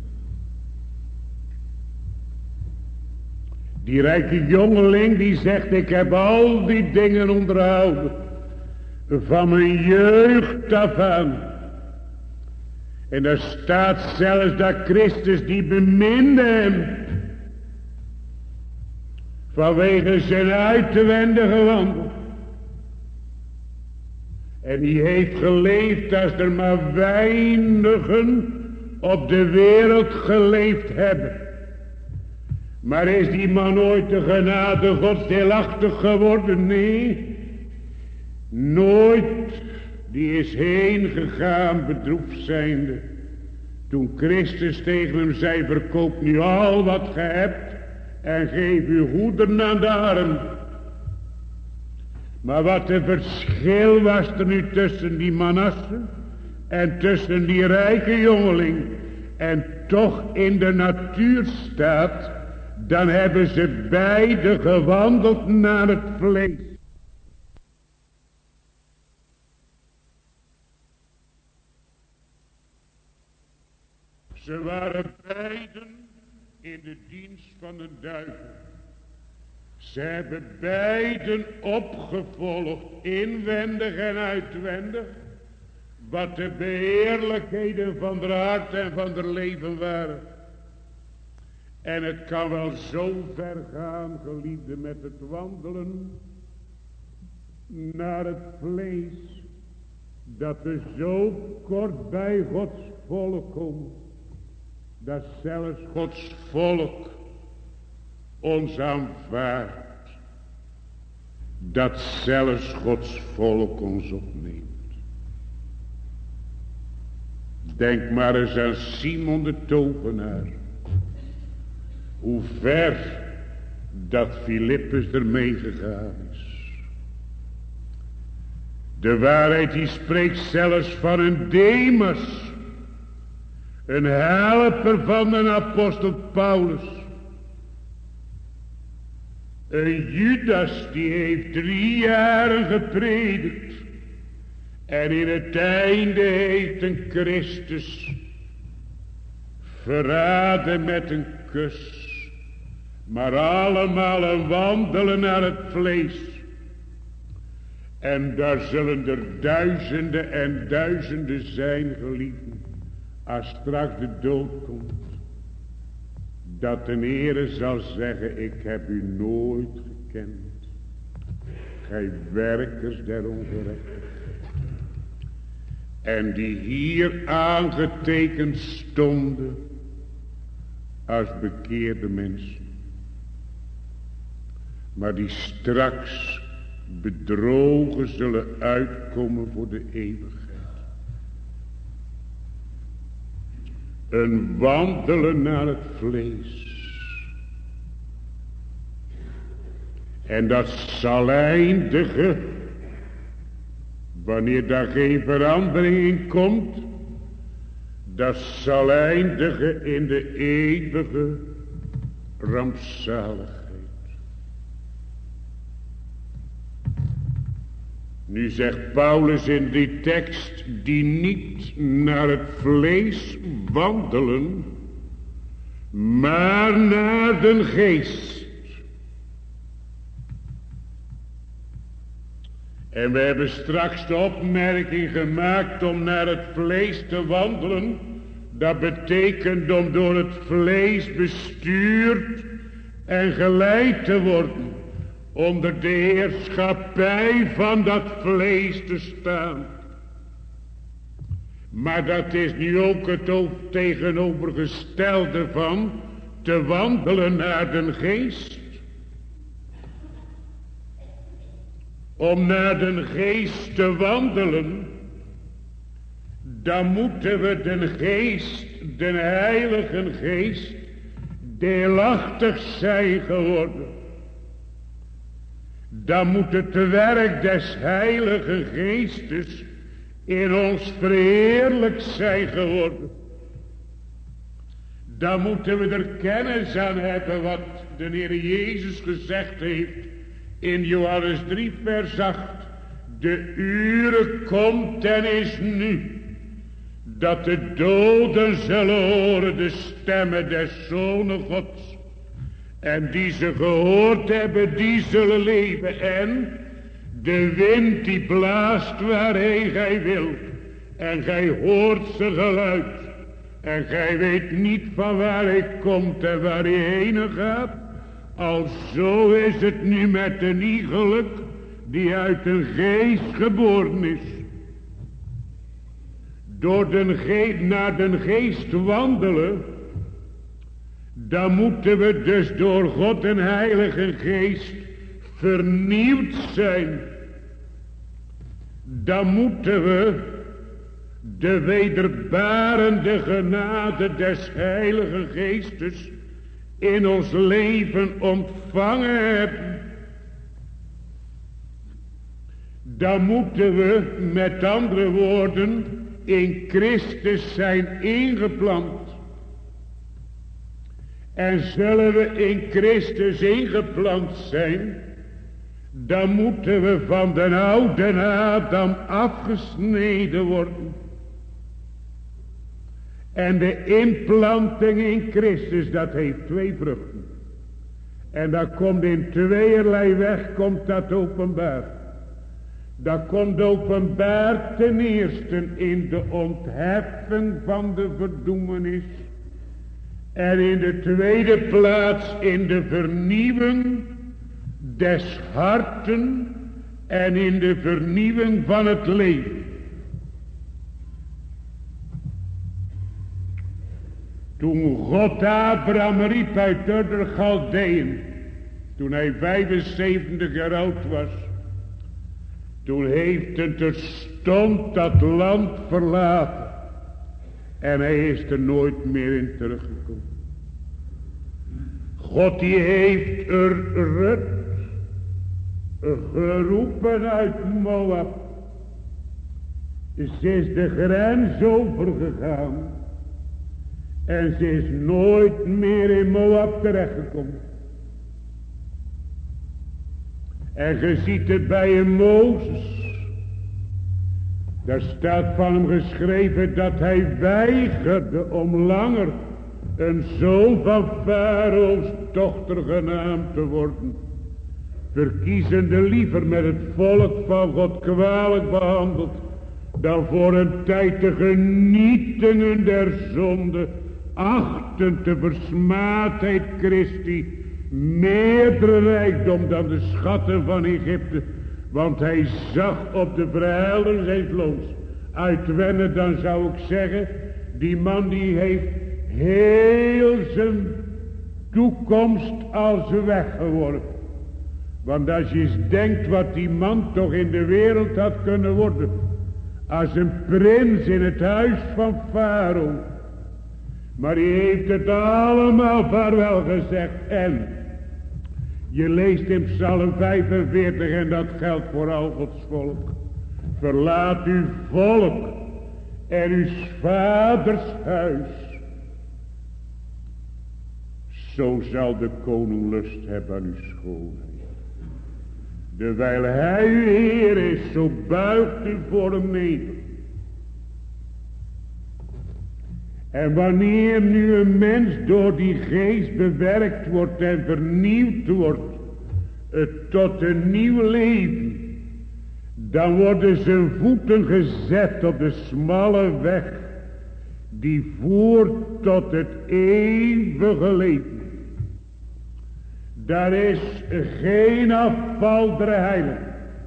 Die rijke jongeling die zegt, ik heb al die dingen onderhouden van mijn jeugd af aan. En er staat zelfs dat Christus die beminde hem vanwege zijn uitwendige wandel. En die heeft geleefd als er maar weinigen op de wereld geleefd hebben. Maar is die man ooit de genade Gods deelachtig geworden? Nee, nooit. Die is heen gegaan bedroefd zijnde. Toen Christus tegen hem zei, verkoop nu al wat ge hebt en geef uw goederen aan de armen. Maar wat een verschil was er nu tussen die Manasse en tussen die rijke jongeling. En toch in de natuur staat, dan hebben ze beide gewandeld naar het vlees. Ze waren beiden in de dienst van de duivel. Ze hebben beiden opgevolgd, inwendig en uitwendig, wat de beheerlijkheden van haar hart en van haar leven waren. En het kan wel zo ver gaan, geliefde, met het wandelen naar het vlees, dat we zo kort bij Gods volk komen, dat zelfs Gods volk ons aanvaardt, dat zelfs Gods volk ons opneemt. Denk maar eens aan Simon de tovenaar, hoe ver dat Filippus ermee gegaan is. De waarheid die spreekt zelfs van een Demas, een helper van de apostel Paulus. Een Judas die heeft drie jaren gepredikt. En in het einde heeft een Christus verraden met een kus. Maar allemaal een wandelen naar het vlees. En daar zullen er duizenden en duizenden zijn, geliefden, als straks de dood komt, dat de Heere zal zeggen, ik heb u nooit gekend, gij werkers der ongerechtigheid. En die hier aangetekend stonden als bekeerde mensen, maar die straks bedrogen zullen uitkomen voor de eeuwigheid. Een wandelen naar het vlees. En dat zal eindigen wanneer daar geen verandering in komt. Dat zal eindigen in de eeuwige rampzaligheid. Nu zegt Paulus in die tekst, die niet naar het vlees wandelen, maar naar de geest. En we hebben straks de opmerking gemaakt om naar het vlees te wandelen. Dat betekent om door het vlees bestuurd en geleid te worden. Onder de heerschappij van dat vlees te staan. Maar dat is nu ook het tegenovergestelde van te wandelen naar de geest. Om naar de geest te wandelen, dan moeten we de geest, de heilige geest, deelachtig zijn geworden. Dan moet het werk des heilige geestes in ons verheerlijkt zijn geworden. Dan moeten we er kennis aan hebben wat de Heer Jezus gezegd heeft In Johannes drie vers acht. De ure komt en is nu. Dat de doden zullen horen de stemmen des Zonen Gods. En die ze gehoord hebben, die zullen leven. En de wind die blaast waarheen gij wilt. En gij hoort zijn geluid. En gij weet niet van waar hij komt en waar hij heen gaat. Alzo is het nu met een iegelijk die uit een geest geboren is. Door de geest, naar de geest wandelen, dan moeten we dus door God en Heilige Geest vernieuwd zijn. Dan moeten we de wederbarende genade des Heilige Geestes in ons leven ontvangen hebben. Dan moeten we met andere woorden in Christus zijn ingeplant. En zullen we in Christus ingeplant zijn, dan moeten we van de oude Adam afgesneden worden. En de inplanting in Christus, dat heeft twee vruchten. En dat komt in tweeërlei weg, komt dat openbaar. Dat komt openbaar ten eerste in de ontheffing van de verdoemenis. En in de tweede plaats in de vernieuwing des harten en in de vernieuwing van het leven. Toen God Abraham riep uit de Galdeën, toen hij vijfenzeventig jaar oud was, toen heeft hij terstond dat land verlaten. En hij is er nooit meer in teruggekomen. God die heeft er Rut geroepen uit Moab. Ze is de grens overgegaan. En ze is nooit meer in Moab terechtgekomen. En je ziet het bij een Mozes. Daar staat van hem geschreven dat hij weigerde om langer een zoon van Farao's dochter genaamd te worden. Verkiezende liever met het volk van God kwalijk behandeld, dan voor een tijd de genietingen der zonde, achtend de versmaadheid Christi, meerdere rijkdom dan de schatten van Egypte. Want hij zag op de verheldering zijn loons. Uitwennen, dan zou ik zeggen, die man die heeft heel zijn toekomst als weggeworpen. Want als je eens denkt wat die man toch in de wereld had kunnen worden. Als een prins in het huis van Farao. Maar hij heeft het allemaal vaarwel gezegd. En je leest in Psalm vijfenveertig en dat geldt voor al Gods volk. Verlaat uw volk en uw vaders huis. Zo zal de koning lust hebben aan uw schoonheid. Dewijl hij uw Heer is, zo buigt u voor hem neder. En wanneer nu een mens door die geest bewerkt wordt en vernieuwd wordt, het tot een nieuw leven, dan worden zijn voeten gezet op de smalle weg die voert tot het eeuwige leven. Daar is geen afval der heiligen.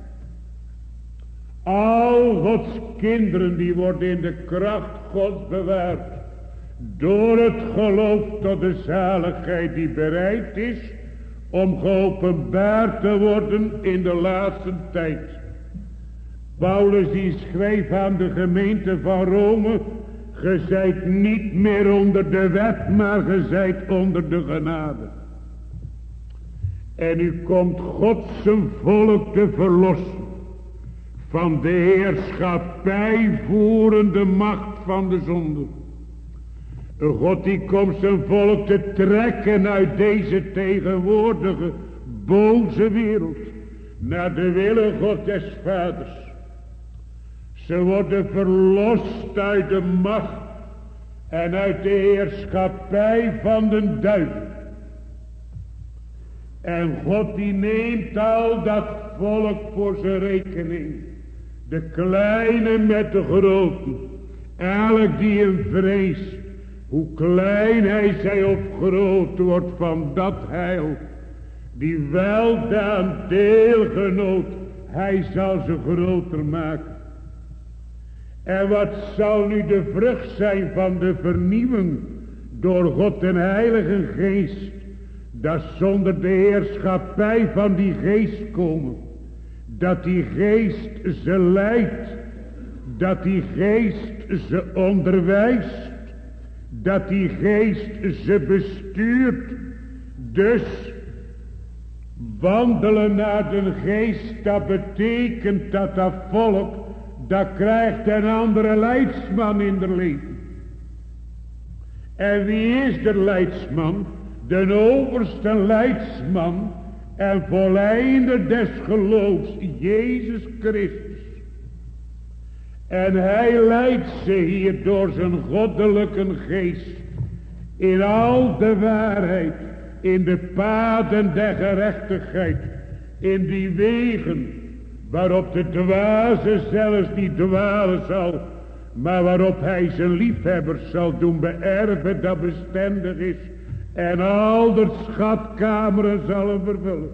Al Gods kinderen die worden in de kracht Gods bewaard. Door het geloof tot de zaligheid die bereid is om geopenbaard te worden in de laatste tijd. Paulus die schreef aan de gemeente van Rome, ge zijt niet meer onder de wet, maar ge zijt onder de genade. En u komt God zijn volk te verlossen van de heerschappijvoerende macht van de zonde. God die komt zijn volk te trekken uit deze tegenwoordige boze wereld. naar de wille God des Vaders. Ze worden verlost uit de macht en uit de heerschappij van de duivel. En God die neemt al dat volk voor zijn rekening. De kleine met de groten. Elk die hem vreest. Hoe klein hij zij of groot wordt van dat heil. Die weldaan deelgenoot. Hij zal ze groter maken. En wat zal nu de vrucht zijn van de vernieuwing door God en Heilige Geest? Dat zonder de heerschappij van die geest komen. Dat die geest ze leidt. Dat die geest ze onderwijst. Dat die geest ze bestuurt. Dus wandelen naar de geest, dat betekent dat dat volk, dat krijgt een andere leidsman in de leven. En wie is de leidsman? De overste leidsman en volleinder des geloofs, Jezus Christus. En hij leidt ze hier door zijn goddelijke geest in al de waarheid, in de paden der gerechtigheid, in die wegen waarop de dwaze zelfs niet dwalen zal, maar waarop hij zijn liefhebbers zal doen beërven dat bestendig is en al de schatkameren zal vervullen.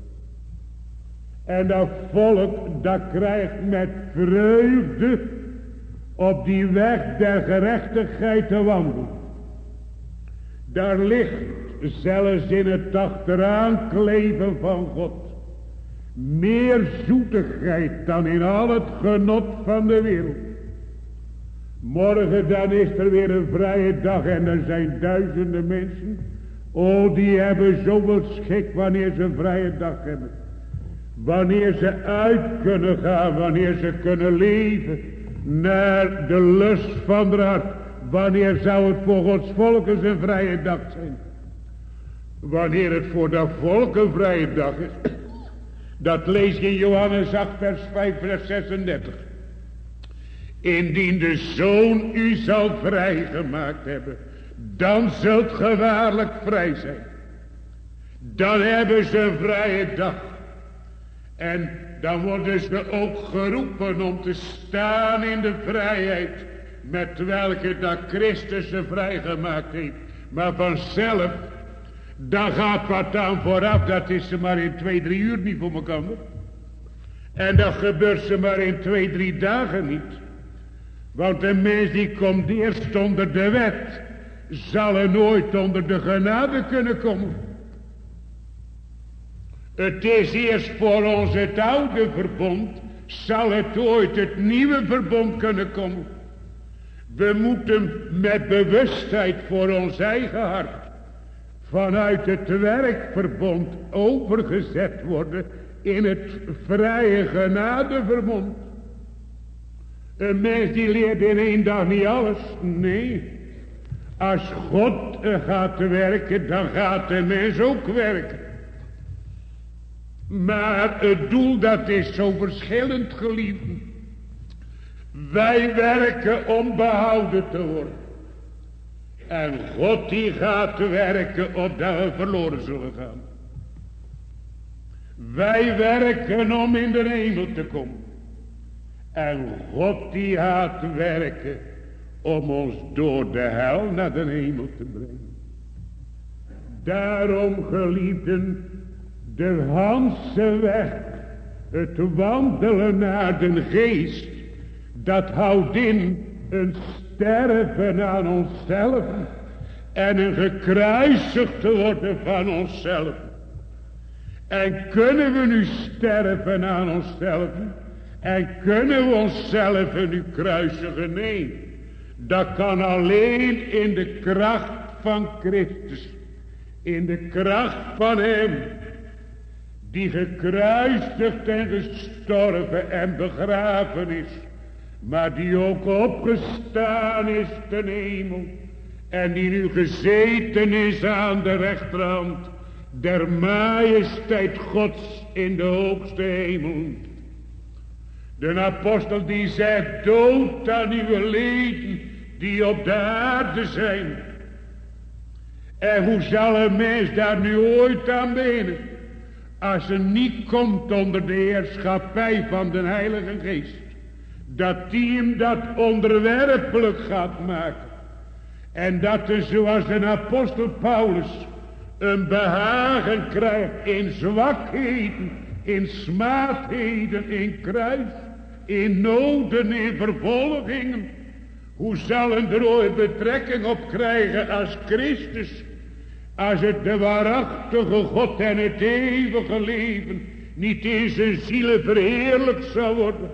En dat volk dat krijgt met vreugde op die weg der gerechtigheid te wandelen. Daar ligt zelfs in het achteraan kleven van God meer zoetigheid dan in al het genot van de wereld. Morgen dan is er weer een vrije dag en er zijn duizenden mensen. Oh, die hebben zoveel schik wanneer ze een vrije dag hebben. Wanneer ze uit kunnen gaan, wanneer ze kunnen leven naar de lust van de hart. Wanneer zou het voor Gods volk eens een vrije dag zijn? Wanneer het voor dat volk een vrije dag is. Dat lees je in Johannes acht vers vijf vers zesendertig. Indien de Zoon u zal vrijgemaakt hebben, dan zult ge waarlijk vrij zijn. Dan hebben ze een vrije dag. En dan worden ze ook geroepen om te staan in de vrijheid met welke dat Christus ze vrijgemaakt heeft. Maar vanzelf, daar gaat wat aan vooraf, dat is ze maar in twee, drie uur niet voor elkaar. En dat gebeurt ze maar in twee, drie dagen niet. Want een mens die komt eerst onder de wet, zal er nooit onder de genade kunnen komen. Het is eerst voor ons het oude verbond, zal het ooit het nieuwe verbond kunnen komen. We moeten met bewustheid voor ons eigen hart vanuit het werkverbond overgezet worden in het vrije genadeverbond. Een mens die leert in één dag niet alles. Nee. Als God gaat werken, dan gaat de mens ook werken. Maar het doel dat is zo verschillend, geliefden. Wij werken om behouden te worden. En God die gaat werken opdat we verloren zullen gaan. Wij werken om in de hemel te komen. En God die gaat werken om ons door de hel naar de hemel te brengen. Daarom, geliefden, de ganse weg, het wandelen naar de geest, dat houdt in een sterven aan onszelf en een gekruisigd te worden van onszelf. En kunnen we nu sterven aan onszelf en kunnen we onszelf nu kruisigen? Nee, dat kan alleen in de kracht van Christus, in de kracht van hem die gekruisigd en gestorven en begraven is, maar die ook opgestaan is ten hemel en die nu gezeten is aan de rechterhand der majesteit Gods in de hoogste hemel. De apostel die zei, dood aan uw leden die op de aarde zijn. En hoe zal een mens daar nu ooit aan beginnen, als er niet komt onder de heerschappij van de Heilige Geest, dat die hem dat onderwerpelijk gaat maken. En dat er zoals de apostel Paulus een behagen krijgt in zwakheden, in smaadheden, in kruis, in noden, in vervolgingen. Hoe zal een er ooit betrekking op krijgen als Christus, als het de waarachtige God en het eeuwige leven niet in zijn zielen verheerlijkt zou worden.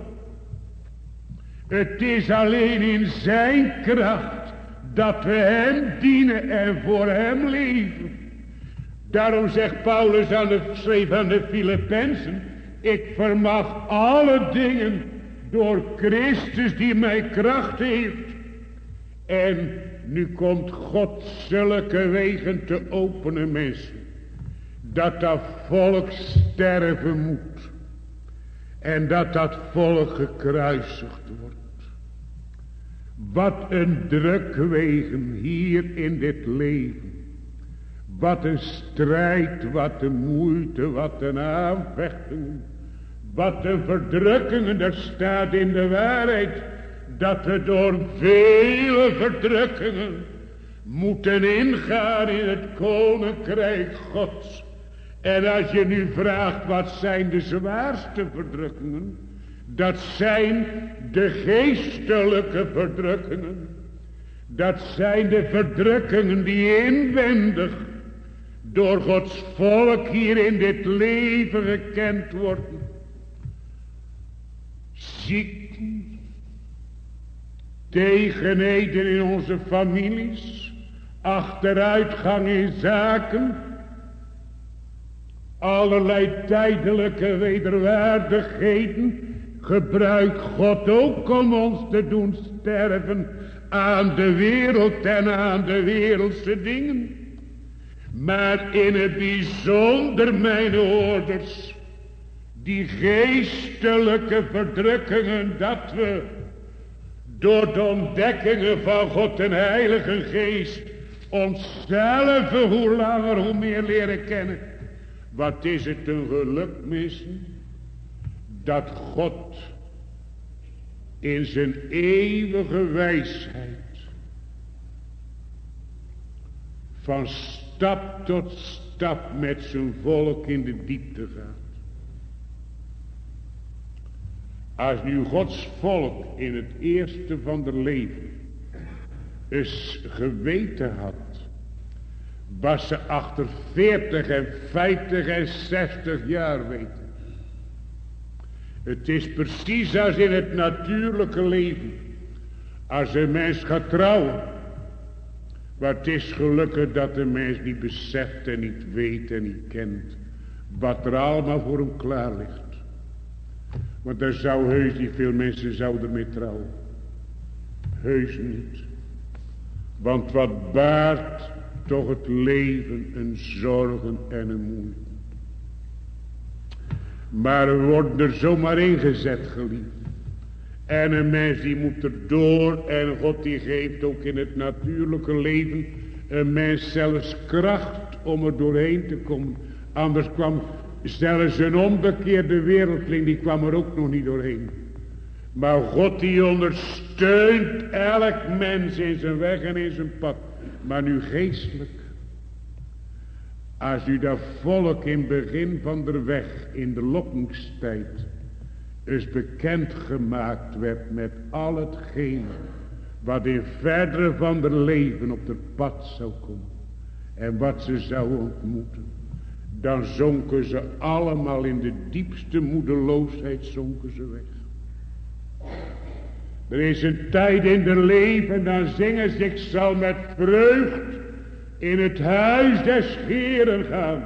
Het is alleen in zijn kracht dat we hem dienen en voor hem leven. Daarom zegt Paulus aan de schreef aan de Filippenzen, ik vermag alle dingen door Christus die mij kracht heeft. En nu komt God zulke wegen te openen, mensen, dat dat volk sterven moet. En dat dat volk gekruisigd wordt. Wat een drukwegen hier in dit leven. Wat een strijd, wat een moeite, wat een aanvechtingen. Wat een verdrukkingen, er staat in de waarheid dat we door vele verdrukkingen moeten ingaan in het koninkrijk Gods. En als je nu vraagt wat zijn de zwaarste verdrukkingen, dat zijn de geestelijke verdrukkingen. Dat zijn de verdrukkingen die inwendig door Gods volk hier in dit leven gekend worden. Ziekten, tegenheden in onze families, achteruitgang in zaken, allerlei tijdelijke wederwaardigheden gebruikt God ook om ons te doen sterven aan de wereld en aan de wereldse dingen. Maar in het bijzonder, mijn hoorders, die geestelijke verdrukkingen, dat we door de ontdekkingen van God en Heilige Geest onszelf hoe langer hoe meer leren kennen. Wat is het een geluk, mensen, dat God in zijn eeuwige wijsheid van stap tot stap met zijn volk in de diepte gaat. Als nu Gods volk in het eerste van de leven eens geweten had wat ze achter veertig en vijftig en zestig jaar weten. Het is precies als in het natuurlijke leven. Als een mens gaat trouwen. Maar het is gelukkig dat de mens niet beseft en niet weet en niet kent wat er allemaal voor hem klaar ligt. Want er zou heus niet veel mensen zouden mee trouwen. Heus niet. Want wat baart toch het leven een zorgen en een moeite. Maar we worden er zomaar ingezet, geliefd. En een mens die moet er door. En God die geeft ook in het natuurlijke leven een mens zelfs kracht om er doorheen te komen. Anders kwam zelfs een onbekeerde wereldling, die kwam er ook nog niet doorheen. Maar God die ondersteunt elk mens in zijn weg en in zijn pad. Maar nu geestelijk. Als u dat volk in het begin van de weg, in de lokkingstijd, eens bekend gemaakt werd met al hetgeen wat in verdere van de leven op het pad zou komen. En wat ze zouden ontmoeten. Dan zonken ze allemaal in de diepste moedeloosheid, zonken ze weg. Er is een tijd in de leven, dan zingen ze, ik zal met vreugd in het huis des Heeren gaan.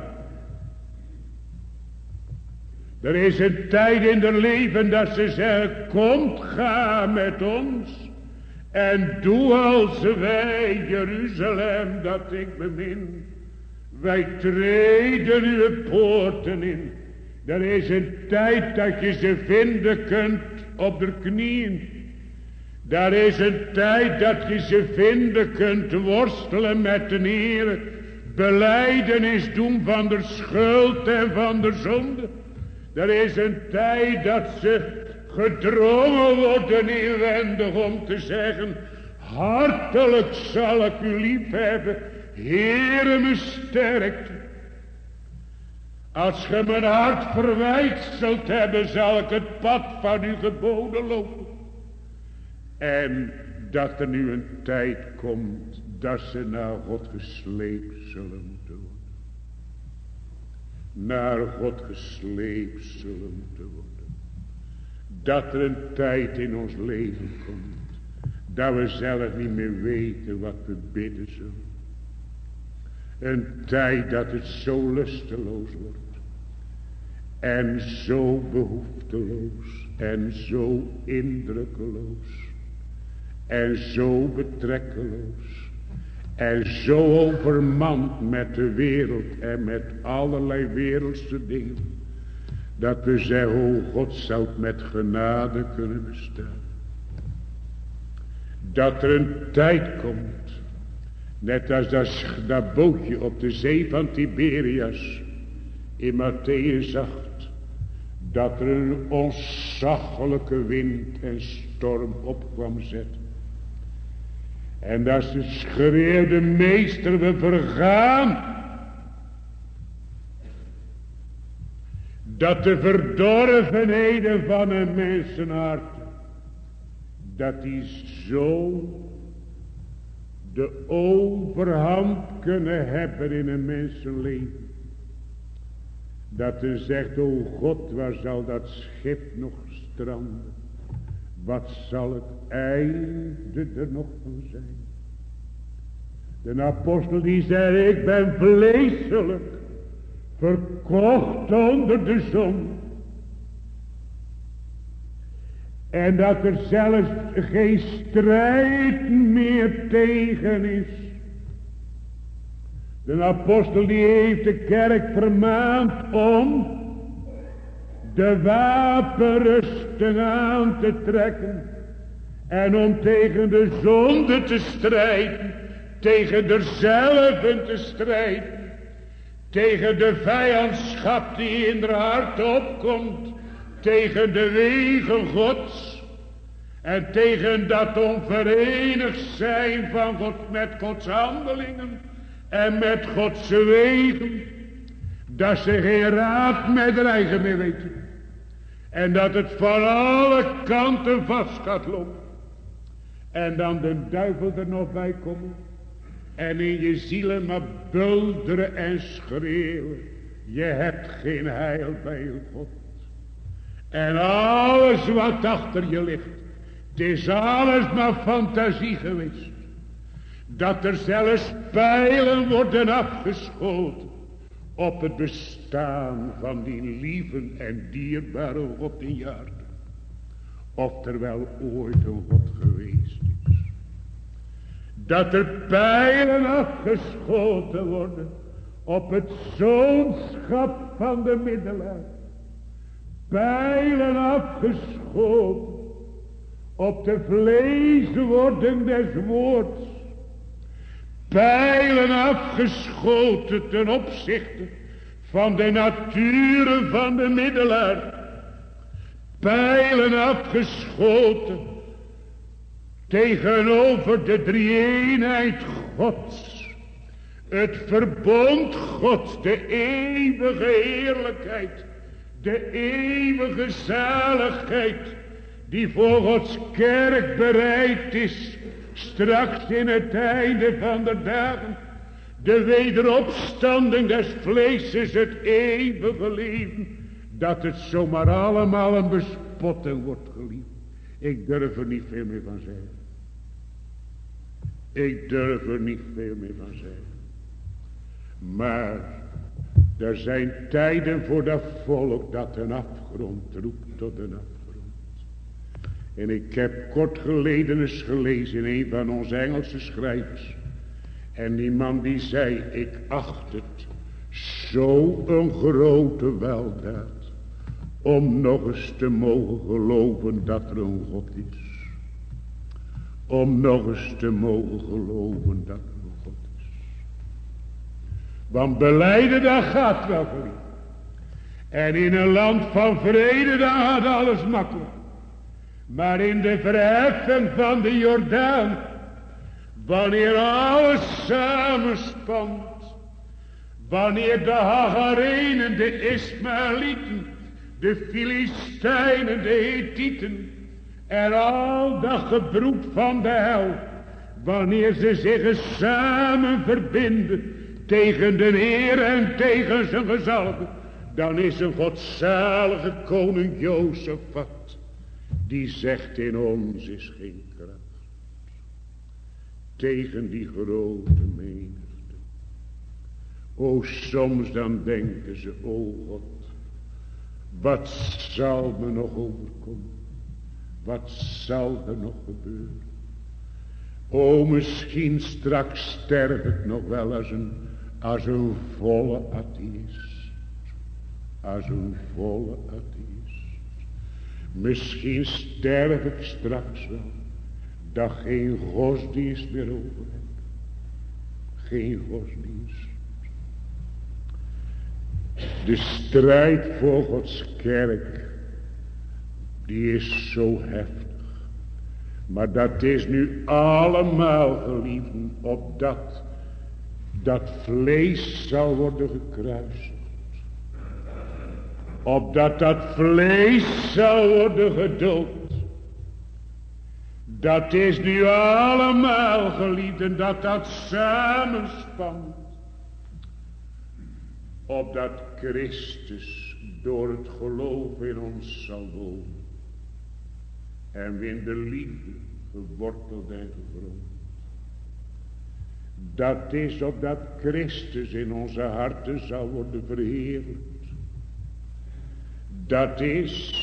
Er is een tijd in de leven dat ze zeggen, komt, ga met ons. En doe als wij, Jeruzalem, dat ik bemin. Wij treden uw poorten in. Er is een tijd dat je ze vinden kunt op de knieën. Er is een tijd dat je ze vinden kunt worstelen met de Heer. Belijdenis doen van de schuld en van de zonde. Er is een tijd dat ze gedrongen worden inwendig om te zeggen: hartelijk zal ik u lief hebben, Heere me sterkte. Als ge mijn hart verwijt zult hebben, zal ik het pad van uw geboden lopen. En dat er nu een tijd komt dat ze naar God gesleept zullen moeten worden. Naar God gesleept zullen moeten worden. Dat er een tijd in ons leven komt dat we zelf niet meer weten wat we bidden zullen. Een tijd dat het zo lusteloos wordt. En zo behoefteloos. En zo indrukkeloos. En zo betrekkeloos. En zo overmand met de wereld. En met allerlei wereldse dingen. Dat we zeggen: o God, zou het met genade kunnen bestaan. Dat er een tijd komt. Net als dat, dat bootje op de zee van Tiberias. In Matthäus acht. Dat er een ontzaglijke wind en storm op kwam zetten. En dat ze schreeuwde: meester, we vergaan. Dat de verdorvenheden van een mensenhart, dat die zo de overhand kunnen hebben in een mensenleven. Dat men zegt: o God, waar zal dat schip nog stranden? Wat zal het einde er nog van zijn? De apostel die zei: ik ben vleeselijk, verkocht onder de zon. En dat er zelfs geen strijd meer tegen is. De apostel die heeft de kerk vermaand om de wapenrusting aan te trekken. En om tegen de zonde te strijden. Tegen derzelven te strijden. Tegen de vijandschap die in haar hart opkomt. Tegen de wegen Gods. En tegen dat onverenigd zijn van God met Gods handelingen. En met Gods wegen. Dat ze geen raad met haar eigen meer weten. En dat het van alle kanten vast gaat lopen. En dan de duivel er nog bij komen. En in je zielen maar bulderen en schreeuwen. Je hebt geen heil bij je God. En alles wat achter je ligt. Het is alles maar fantasie geweest. Dat er zelfs pijlen worden afgeschoten. Op het bestaan van die lieve en dierbare God in je hart. Of er wel ooit een God geweest is. Dat er pijlen afgeschoten worden. Op het zoonschap van de middelaar. Pijlen afgeschoten. Op de vleeswording des woords. Pijlen afgeschoten ten opzichte van de naturen van de middelaar. Pijlen afgeschoten tegenover de drie-eenheid Gods. Het verbond Gods, de eeuwige heerlijkheid, de eeuwige zaligheid die voor Gods kerk bereid is. Straks in het einde van de dagen. De wederopstanding des vlees, het eeuwige leven. Dat het zomaar allemaal een bespotting wordt, geliefd. Ik durf er niet veel meer van zeggen. Ik durf er niet veel meer van zeggen. Maar er zijn tijden voor dat volk dat een afgrond roept tot een afgrond. En ik heb kort geleden eens gelezen in een van onze Engelse schrijvers. En die man die zei: ik acht het zo een grote weldaad. Om nog eens te mogen geloven dat er een God is. Om nog eens te mogen geloven dat er een God is. Want belijden dat gaat wel geliefd. En in een land van vrede dan gaat alles makkelijk. Maar in de verheffing van de Jordaan. Wanneer alles samenspant. Wanneer de Hagarenen, de Ismaëlieten, de Filistijnen, de Hethieten en al dat gebroed van de hel. Wanneer ze zich samen verbinden tegen de Heer en tegen zijn gezalfde. Dan is een godzalige koning Jozefat. Die zegt in ons is geen kracht. Tegen die grote menigte. O soms dan denken ze, o God. Wat zal me nog overkomen? Wat zal er nog gebeuren? O misschien straks sterf ik nog wel als een, als een volle atheïst. Als een volle atheïst. Misschien sterf ik straks wel. Dat geen godsdienst meer over heb. Geen godsdienst. De strijd voor Gods kerk. Die is zo heftig. Maar dat is nu allemaal geliefden. Opdat dat vlees zal worden gekruisigd. Opdat dat vlees zal worden gedood. Dat is nu allemaal geliefden. Dat dat samenspant. Opdat Christus door het geloof in ons zal wonen. En we in de liefde geworteld en gegrond. Dat is opdat Christus in onze harten zal worden verheerlijkt. Dat is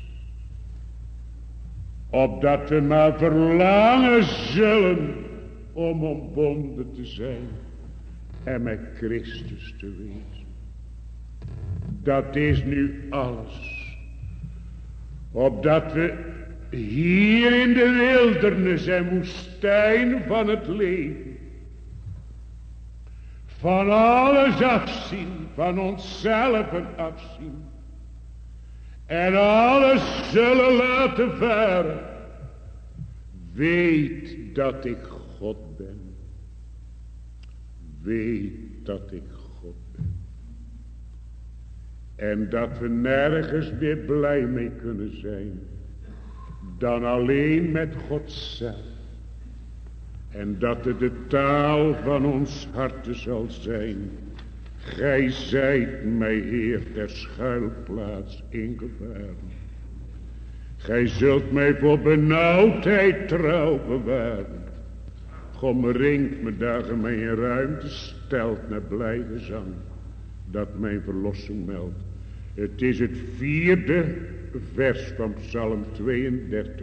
opdat we maar verlangen zullen om ontbonden te zijn en met Christus te wezen. Dat is nu alles. Opdat we hier in de wildernis en woestijn van het leven van alles afzien, van onszelf afzien. En alles zullen laten varen. Weet dat ik God ben. Weet dat ik God ben. En dat we nergens meer blij mee kunnen zijn. Dan alleen met God zelf. En dat het de taal van ons harten zal zijn. Gij zijt mij, Heer, ter schuilplaats ingevaren. Gij zult mij voor benauwdheid trouw bewaren. God omringt me dagen mij in ruimte stelt naar blij gezang. Dat mijn verlossing meldt. Het is het vierde vers van Psalm tweeëndertig.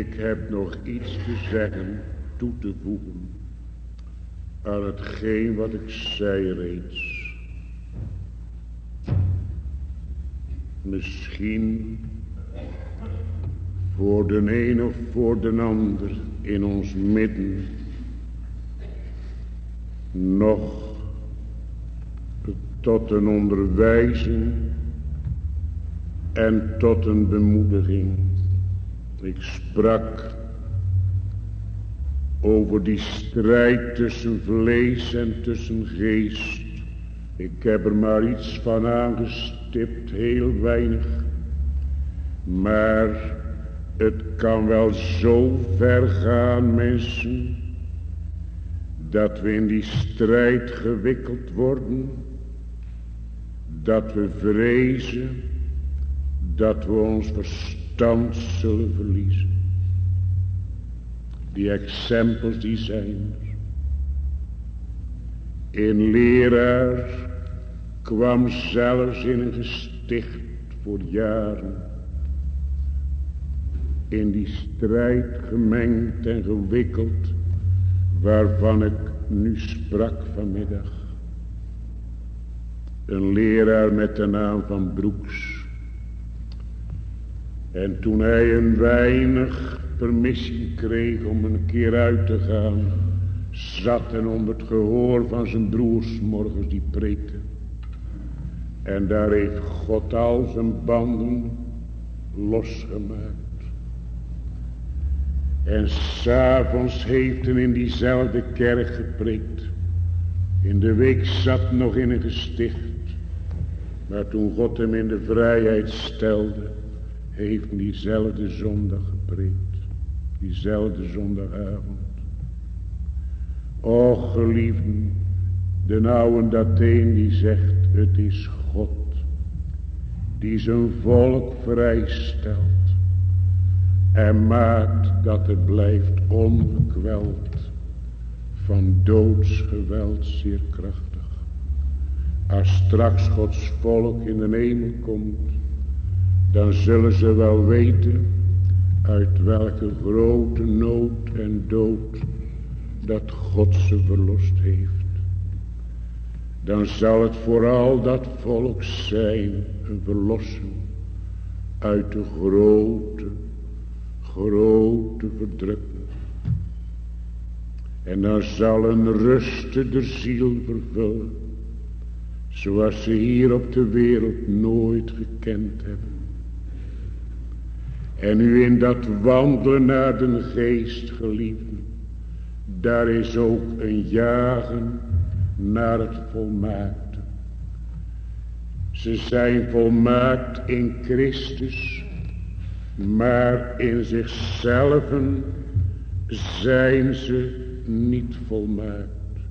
Ik heb nog iets te zeggen, toe te voegen aan hetgeen wat ik zei reeds. Misschien voor de een of voor de ander in ons midden nog tot een onderwijzing en tot een bemoediging. Ik sprak over die strijd tussen vlees en tussen geest. Ik heb er maar iets van aangestipt, heel weinig. Maar het kan wel zo ver gaan, mensen, dat we in die strijd gewikkeld worden, dat we vrezen dat we ons verstand zullen verliezen. Die exempels die zijn er. Een leraar kwam zelfs in een gesticht voor jaren in die strijd gemengd en gewikkeld waarvan ik nu sprak vanmiddag. Een leraar met de naam van Broeks. En toen hij een weinig permissie kreeg om een keer uit te gaan, zat en onder het gehoor van zijn broers morgens die preekte. En daar heeft God al zijn banden losgemaakt. En 's avonds heeft hij in diezelfde kerk gepreekt. In de week zat nog in een gesticht. Maar toen God hem in de vrijheid stelde, heeft hij diezelfde zondag gepreekt. Diezelfde zondagavond. Och geliefden, de oude Datheen die zegt, het is God die zijn volk vrijstelt en maakt dat het blijft ongekweld van doodsgeweld zeer krachtig. Als straks Gods volk in de hemel komt, dan zullen ze wel weten uit welke grote nood en dood dat God ze verlost heeft. Dan zal het vooral dat volk zijn, een verlossing uit de grote, grote verdrukking. En dan zal een rust de ziel vervullen, zoals ze hier op de wereld nooit gekend hebben. En u in dat wandelen naar de geest, geliefden, daar is ook een jagen naar het volmaakte. Ze zijn volmaakt in Christus, maar in zichzelf zijn ze niet volmaakt.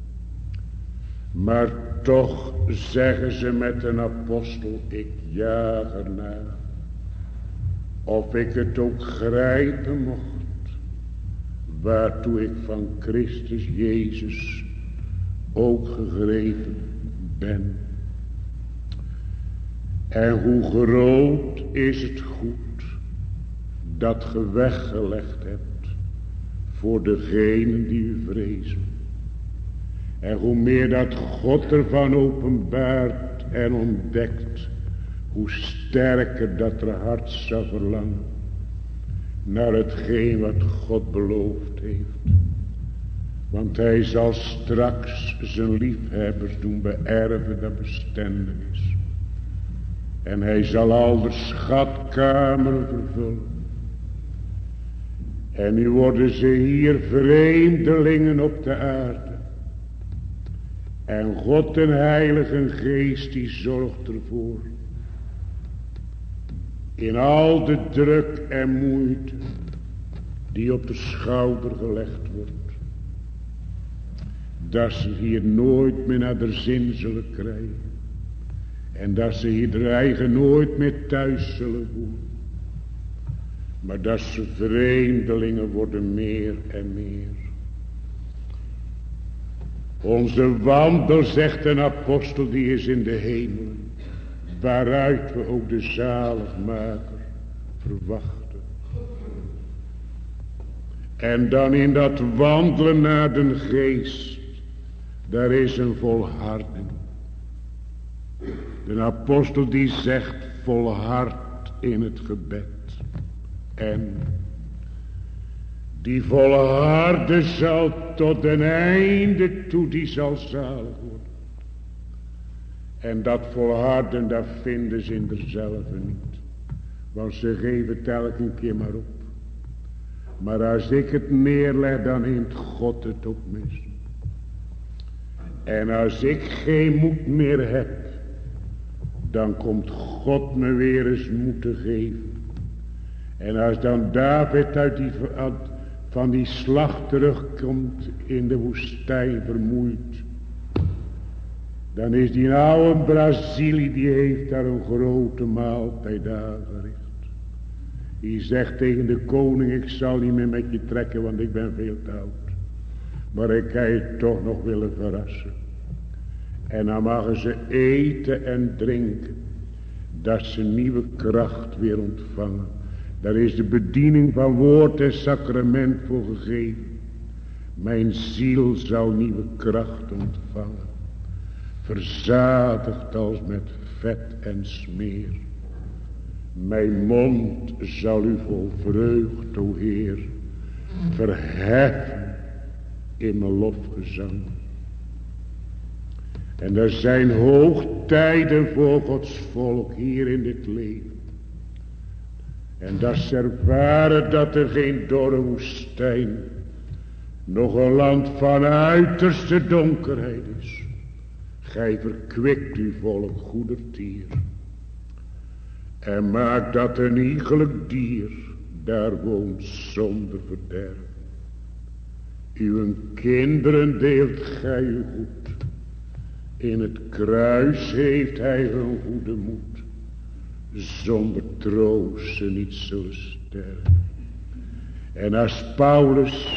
Maar toch zeggen ze met een apostel, ik jaag ernaar. Of ik het ook grijpen mocht, waartoe ik van Christus Jezus ook gegrepen ben. En hoe groot is het goed dat ge weggelegd hebt voor degenen die u vrezen. En hoe meer dat God ervan openbaart en ontdekt, hoe sterker dat er hart zal verlangen naar hetgeen wat God beloofd heeft. Want hij zal straks zijn liefhebbers doen beërven dat bestendig is. En hij zal al de schatkameren vervullen. En nu worden ze hier vreemdelingen op de aarde. En God en Heilige Geest die zorgt ervoor. In al de druk en moeite die op de schouder gelegd wordt. Dat ze hier nooit meer naar de zin zullen krijgen. En dat ze hier de eigen nooit meer thuis zullen voelen. Maar dat ze vreemdelingen worden meer en meer. Onze wandel, zegt een apostel, die is in de hemel. Waaruit we ook de zaligmaker verwachten. En dan in dat wandelen naar de geest, daar is een volharding. De apostel die zegt, volhard in het gebed. En die volharde zal tot den einde toe, die zal zalig worden. En dat volharden, dat vinden ze in derzelve niet. Want ze geven het elke keer maar op. Maar als ik het neerleg, dan neemt God het ook mis. En als ik geen moed meer heb, dan komt God me weer eens moed te geven. En als dan David uit die, van die slag terugkomt in de woestijn vermoeid, dan is die oude Brazilië, die heeft daar een grote maaltijd aangericht. Die zegt tegen de koning, ik zal niet meer met je trekken, want ik ben veel te oud. Maar ik ga je toch nog willen verrassen. En dan mogen ze eten en drinken, dat ze nieuwe kracht weer ontvangen. Daar is de bediening van woord en sacrament voor gegeven. Mijn ziel zal nieuwe kracht ontvangen, verzadigd als met vet en smeer. Mijn mond zal u vol vreugd, o Heer, verheffen in mijn lofgezang. En er zijn hoogtijden voor Gods volk hier in dit leven. En dat ze ervaren dat er geen dorre woestijn, nog een land van uiterste donkerheid is. Gij verkwikt uw volk goedertier. En maakt dat een iegelijk dier daar woont zonder verderf. Uw kinderen deelt gij u goed. In het kruis heeft hij hun goede moed. Zonder troost ze niet zullen sterven. En als Paulus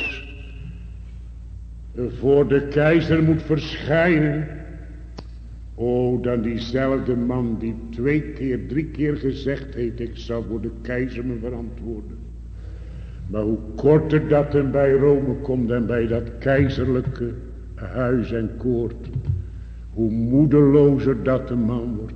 voor de keizer moet verschijnen, o, dan diezelfde man die twee keer, drie keer gezegd heeft, ik zal voor de keizer me verantwoorden. Maar hoe korter dat hem bij Rome komt en bij dat keizerlijke huis en koord, hoe moedelozer dat de man wordt.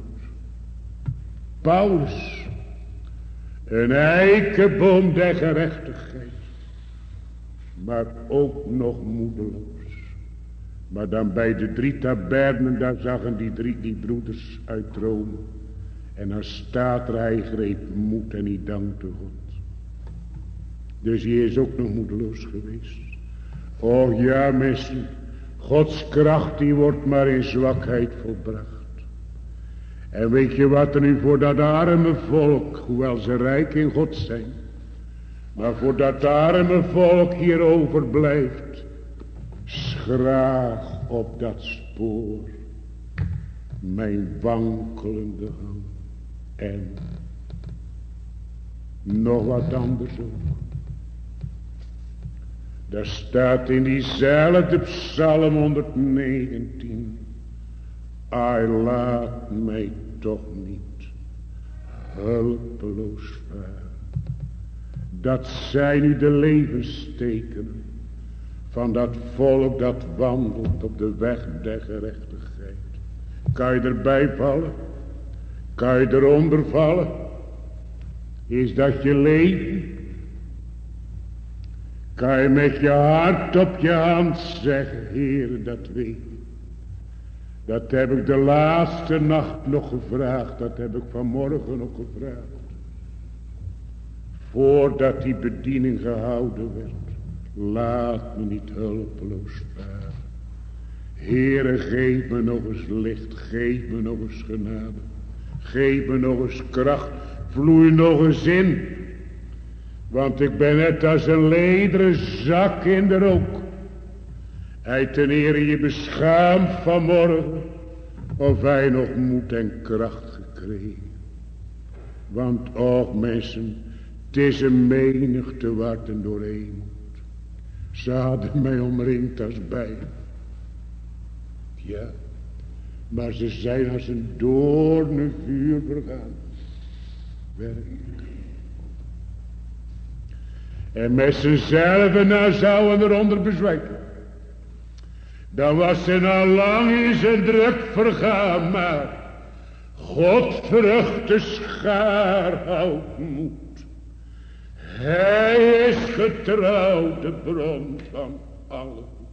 Paulus, een eikenboom der gerechtigheid, maar ook nog moedeloos. Maar dan bij de drie tabernen, daar zagen die drie die broeders uit Rome. En dan staat er, hij greep moed en hij dankte God. Dus hij is ook nog moedeloos geweest. Och ja mensen, Gods kracht die wordt maar in zwakheid volbracht. En weet je wat er nu voor dat arme volk, hoewel ze rijk in God zijn, maar voor dat arme volk hier overblijft, schraag op dat spoor, mijn wankelende gang. En nog wat anders ook. Daar staat in diezelfde Psalm honderdnegentien, ai, laat mij toch niet hulpeloos varen. Dat zijn nu de levenstekenen van dat volk dat wandelt op de weg der gerechtigheid. Kan je erbij vallen? Kan je eronder vallen? Is dat je leven? Kan je met je hart op je hand zeggen, Heer, dat weet ik. Dat heb ik de laatste nacht nog gevraagd, dat heb ik vanmorgen nog gevraagd. Voordat die bediening gehouden werd. Laat me niet hulpeloos varen. Heere, geef me nog eens licht. Geef me nog eens genade. Geef me nog eens kracht. Vloei nog eens in. Want ik ben net als een lederen zak in de rook. Hij ten ere je beschaamt vanmorgen. Of hij nog moed en kracht gekregen. Want och mensen, het is een menigte waar ten doorheen moet. Ze hadden mij omringd als bij. Ja, maar ze zijn als een doornen vuur vergaan. Werkelijk. En met zichzelf nou zouden eronder bezwijken. Dan was ze nou lang in zijn druk vergaan, maar God vrucht de schaar houdt moed. Hij is getrouw, de bron van alle goed.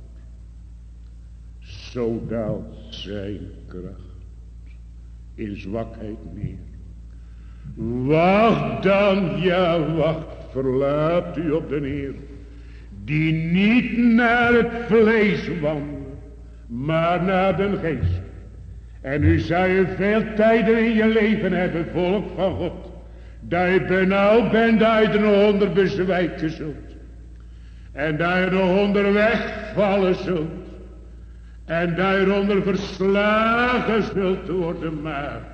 Zo daalt zijn kracht in zwakheid neer. Wacht dan, ja wacht, verlaat u op de Heer, die niet naar het vlees wandelt, maar naar de geest. En u zou je veel tijden in je leven hebben, volk van God, dat je benauwd bent, dat je er nog onder bezwijken zult. En dat je nog onderweg vallen zult. En dat je eronder verslagen zult worden, maar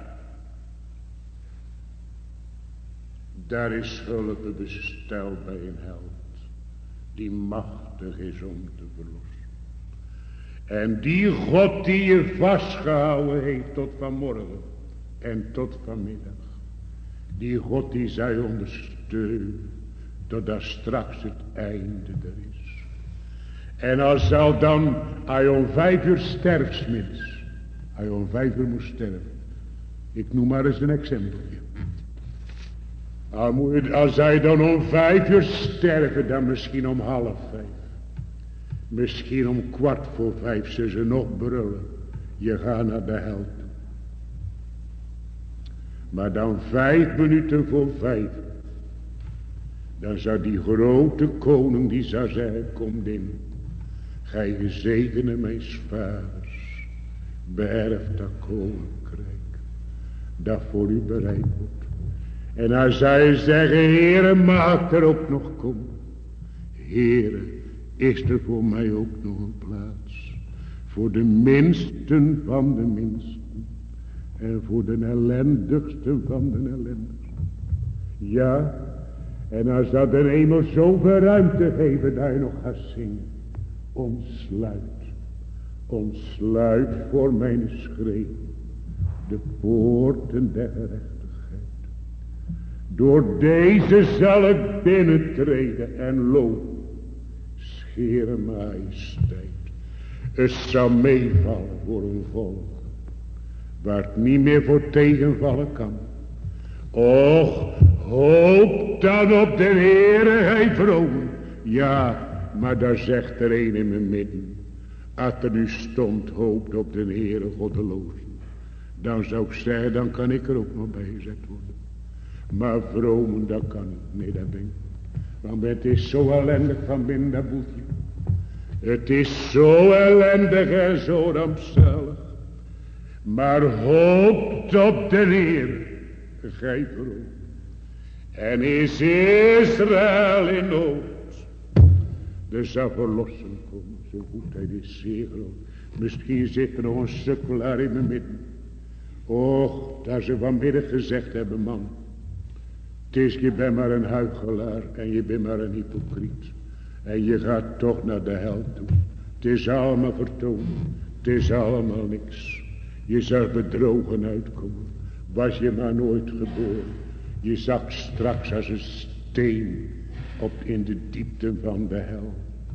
daar is hulp besteld bij een held, die machtig is om te verlossen. En die God die je vastgehouden heeft tot vanmorgen en tot vanmiddag, die God die zij ondersteunen, totdat straks het einde er is. En als zal dan, als je om vijf uur sterft 's middags, als je om vijf uur moet sterven, ik noem maar eens een exempeltje. Als hij dan om vijf uur sterven, dan misschien om half vijf. Misschien om kwart voor vijf, ze ze nog brullen. Je gaat naar de hel toe. Maar dan vijf minuten voor vijf. Dan zou die grote koning, die zou zeggen, kom in. Gij gezegende mijn vaders, beërft dat koninkrijk, dat voor u bereid wordt. En hij zou zeggen, Heere, maak er ook nog komen. Heere, is er voor mij ook nog een plaats. Voor de minsten van de minsten. En voor de ellendigsten van de ellendigsten. Ja, en als dat de hemel zoveel ruimte geven dat je nog gaat zingen. Ontsluit, ontsluit voor mijn schreeuw de poorten der gerechtigheid. Door deze zal ik binnentreden en lopen. Scheere majesteit. Het zal meevallen voor een volk waar het niet meer voor tegenvallen kan. Och, hoop dan op de Heere, hij vroom. Ja, maar daar zegt er een in mijn midden. Als er nu stond, hoopt op de Heere goddelozen. Dan zou ik zeggen, dan kan ik er ook nog bij gezet worden. Maar vromen, dat kan niet. Nee, dat ben ik. Want het is zo ellendig van binnen dat boekje. Het is zo ellendig en zo rampzalig. Maar hoopt op de Heer, gij vroom. En is Israël in nood. Er zal verlossing komen. Zo goedheid is zeer groot. Misschien zit er nog een sukkelaar in mijn midden. Och, dat ze vanmiddag gezegd hebben, man. Het is, je bent maar een huichelaar en je bent maar een hypocriet. En je gaat toch naar de hel toe. Het is allemaal vertoond. Het is allemaal niks. Je zou bedrogen uitkomen. Was je maar nooit geboren. Je zakt straks als een steen op in de diepte van de hel.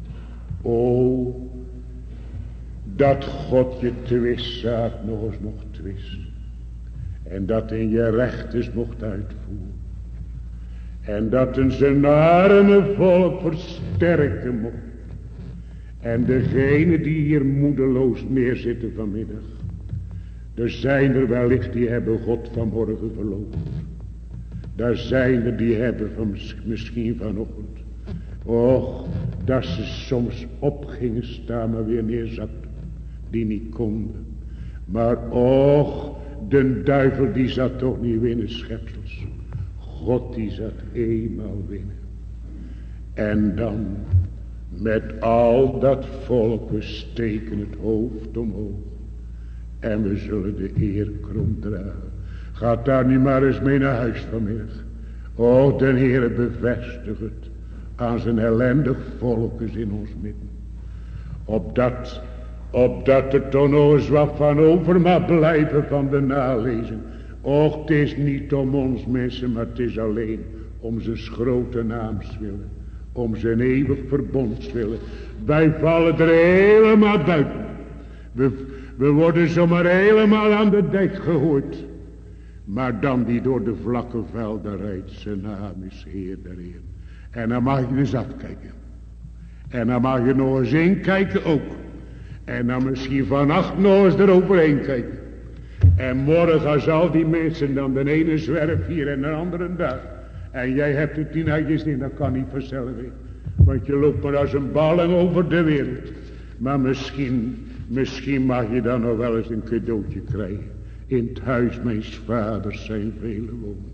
O, dat God je twistzaak nog eens mocht twisten. En dat in je rechtes mocht uitvoeren. En dat een zijn arme volk versterken mocht. En degene die hier moedeloos neerzitten vanmiddag. Er zijn er wellicht die hebben God vanmorgen verloren. Daar zijn er die hebben van misschien vanochtend. Och, dat ze soms op gingen staan maar weer neerzakten. Die niet konden. Maar och, de duivel die zat toch niet winnen schepsels. God die zat eenmaal winnen. En dan met al dat volk, we steken het hoofd omhoog. En we zullen de eerkroon dragen. Gaat daar nu maar eens mee naar huis vanmiddag. O, de Heere bevestigt het aan zijn ellendig volk is in ons midden. Opdat, opdat er toch nog eens wat van over mag blijven van de nalezing. Och, het is niet om ons mensen, maar het is alleen om zijn grote naams willen. om zijn eeuwig verbond willen. Wij vallen er helemaal buiten. We, we worden zomaar helemaal aan de dijk gegooid. Maar dan die door de vlakke velden rijdt, zijn naam is Heer der Heer. En dan mag je eens afkijken. En dan mag je nog eens inkijken ook. En dan misschien vannacht nog eens eroverheen kijken. En morgen zal die mensen dan de ene zwerf hier en de andere daar. En jij hebt het tien uitjes in, dat kan niet vanzelf weer. Want je loopt maar als een balling over de wereld. Maar misschien, misschien mag je dan nog wel eens een cadeautje krijgen. In het huis mijns vaders zijn vele woningen.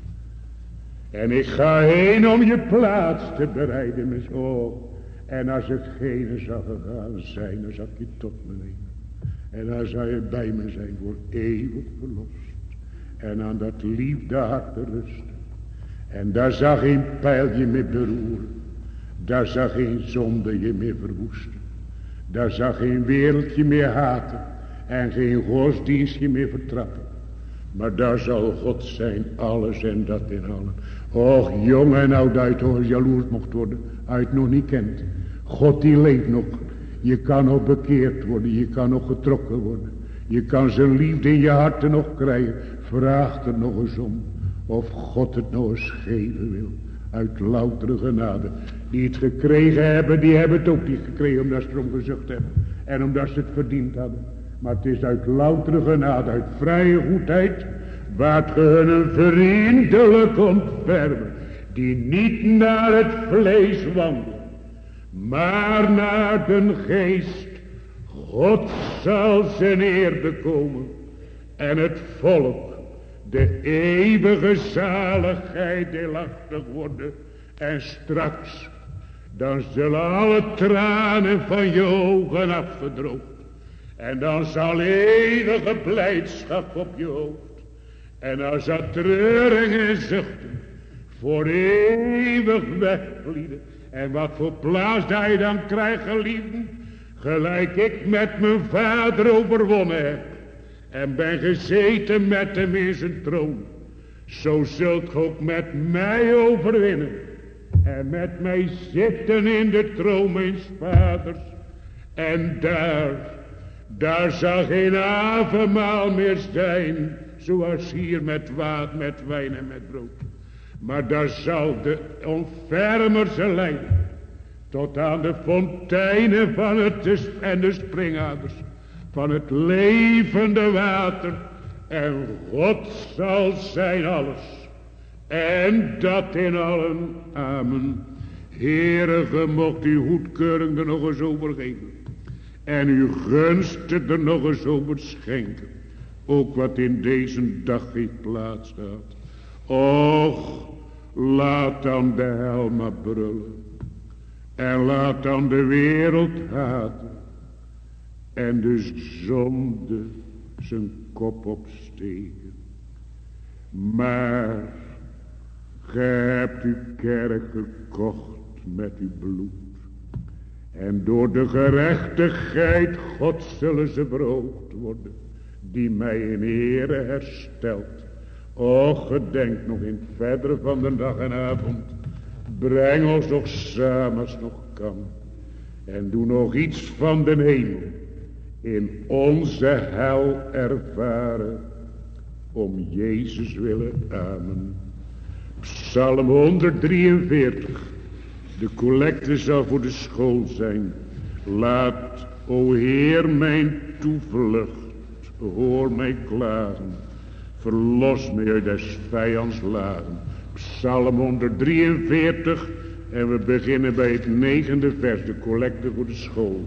En ik ga heen om je plaats te bereiden, mijn zoon. En als ik geen zou gegaan zijn, dan zal ik je tot me nemen. En dan zal je bij me zijn voor eeuwig verlost. En aan dat liefde hart te rusten. En daar zal geen pijl je meer beroeren. Daar zal geen zonde je meer verwoesten. Daar zal geen wereldje meer haten. En geen godsdienstje meer vertrappen. Maar daar zal God zijn, alles en dat in allen. Och, jong en oud uit, hoor, jaloers mocht worden. Uit nog niet kent. God die leeft nog. Je kan nog bekeerd worden. Je kan nog getrokken worden. Je kan zijn liefde in je harten nog krijgen. Vraag er nog eens om. Of God het nog eens geven wil. Uit loutere genade. Die het gekregen hebben, die hebben het ook niet gekregen. Omdat ze erom gezucht hebben. En omdat ze het verdiend hadden. Maar het is uit loutere genade. Uit vrije goedheid. Waar het hun een vriendelijk ontfermen. Die niet naar het vlees wandelen. Maar naar de geest. God zal zijn eer bekomen. En het volk. De eeuwige zaligheid deelachtig worden. En straks. Dan zullen alle tranen van je ogen afgedroogd. En dan zal eeuwige blijdschap op je hoofd. En dan zal treuring en zuchten. Voor eeuwig wegvlieden. En wat voor plaats dat je dan krijgt, geliefden. Gelijk ik met mijn vader overwonnen heb. En ben gezeten met hem in zijn troon. Zo zult ge ook met mij overwinnen. En met mij zitten in de troon mijns vaders. En daar, daar zal geen avondmaal meer zijn. Zoals hier met water, met wijn en met brood. Maar daar zal de ontfermer ze leiden. Tot aan de fonteinen van het en de springaders. Van het levende water. En God zal zijn alles. En dat in allen. Amen. Heere, ge mocht uw goedkeuring er nog eens over geven. En uw gunsten er nog eens over schenken. Ook wat in deze dag heeft plaats gehad. Och, laat dan de hel maar brullen. En laat dan de wereld haten. En de zonde zijn kop opsteken. Maar gij hebt uw kerk gekocht met uw bloed. En door de gerechtigheid God zullen ze verhoogd worden. Die mij in ere herstelt. Och, gedenk nog in het verdere van de dag en avond. Breng ons nog samen als nog kan. En doe nog iets van de hemel. In onze hel ervaren. Om Jezus willen. Amen. Psalm honderddrieënveertig. De collecte zal voor de school zijn. Laat, o Heer, mijn toevlucht. Hoor mij klagen. Verlos mij uit des vijands lagen. Psalm honderddrieënveertig. En we beginnen bij het negende vers. De collecte voor de school.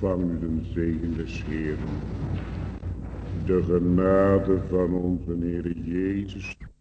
ontvang nu de zegen des Heeren. De genade van onze Heer Jezus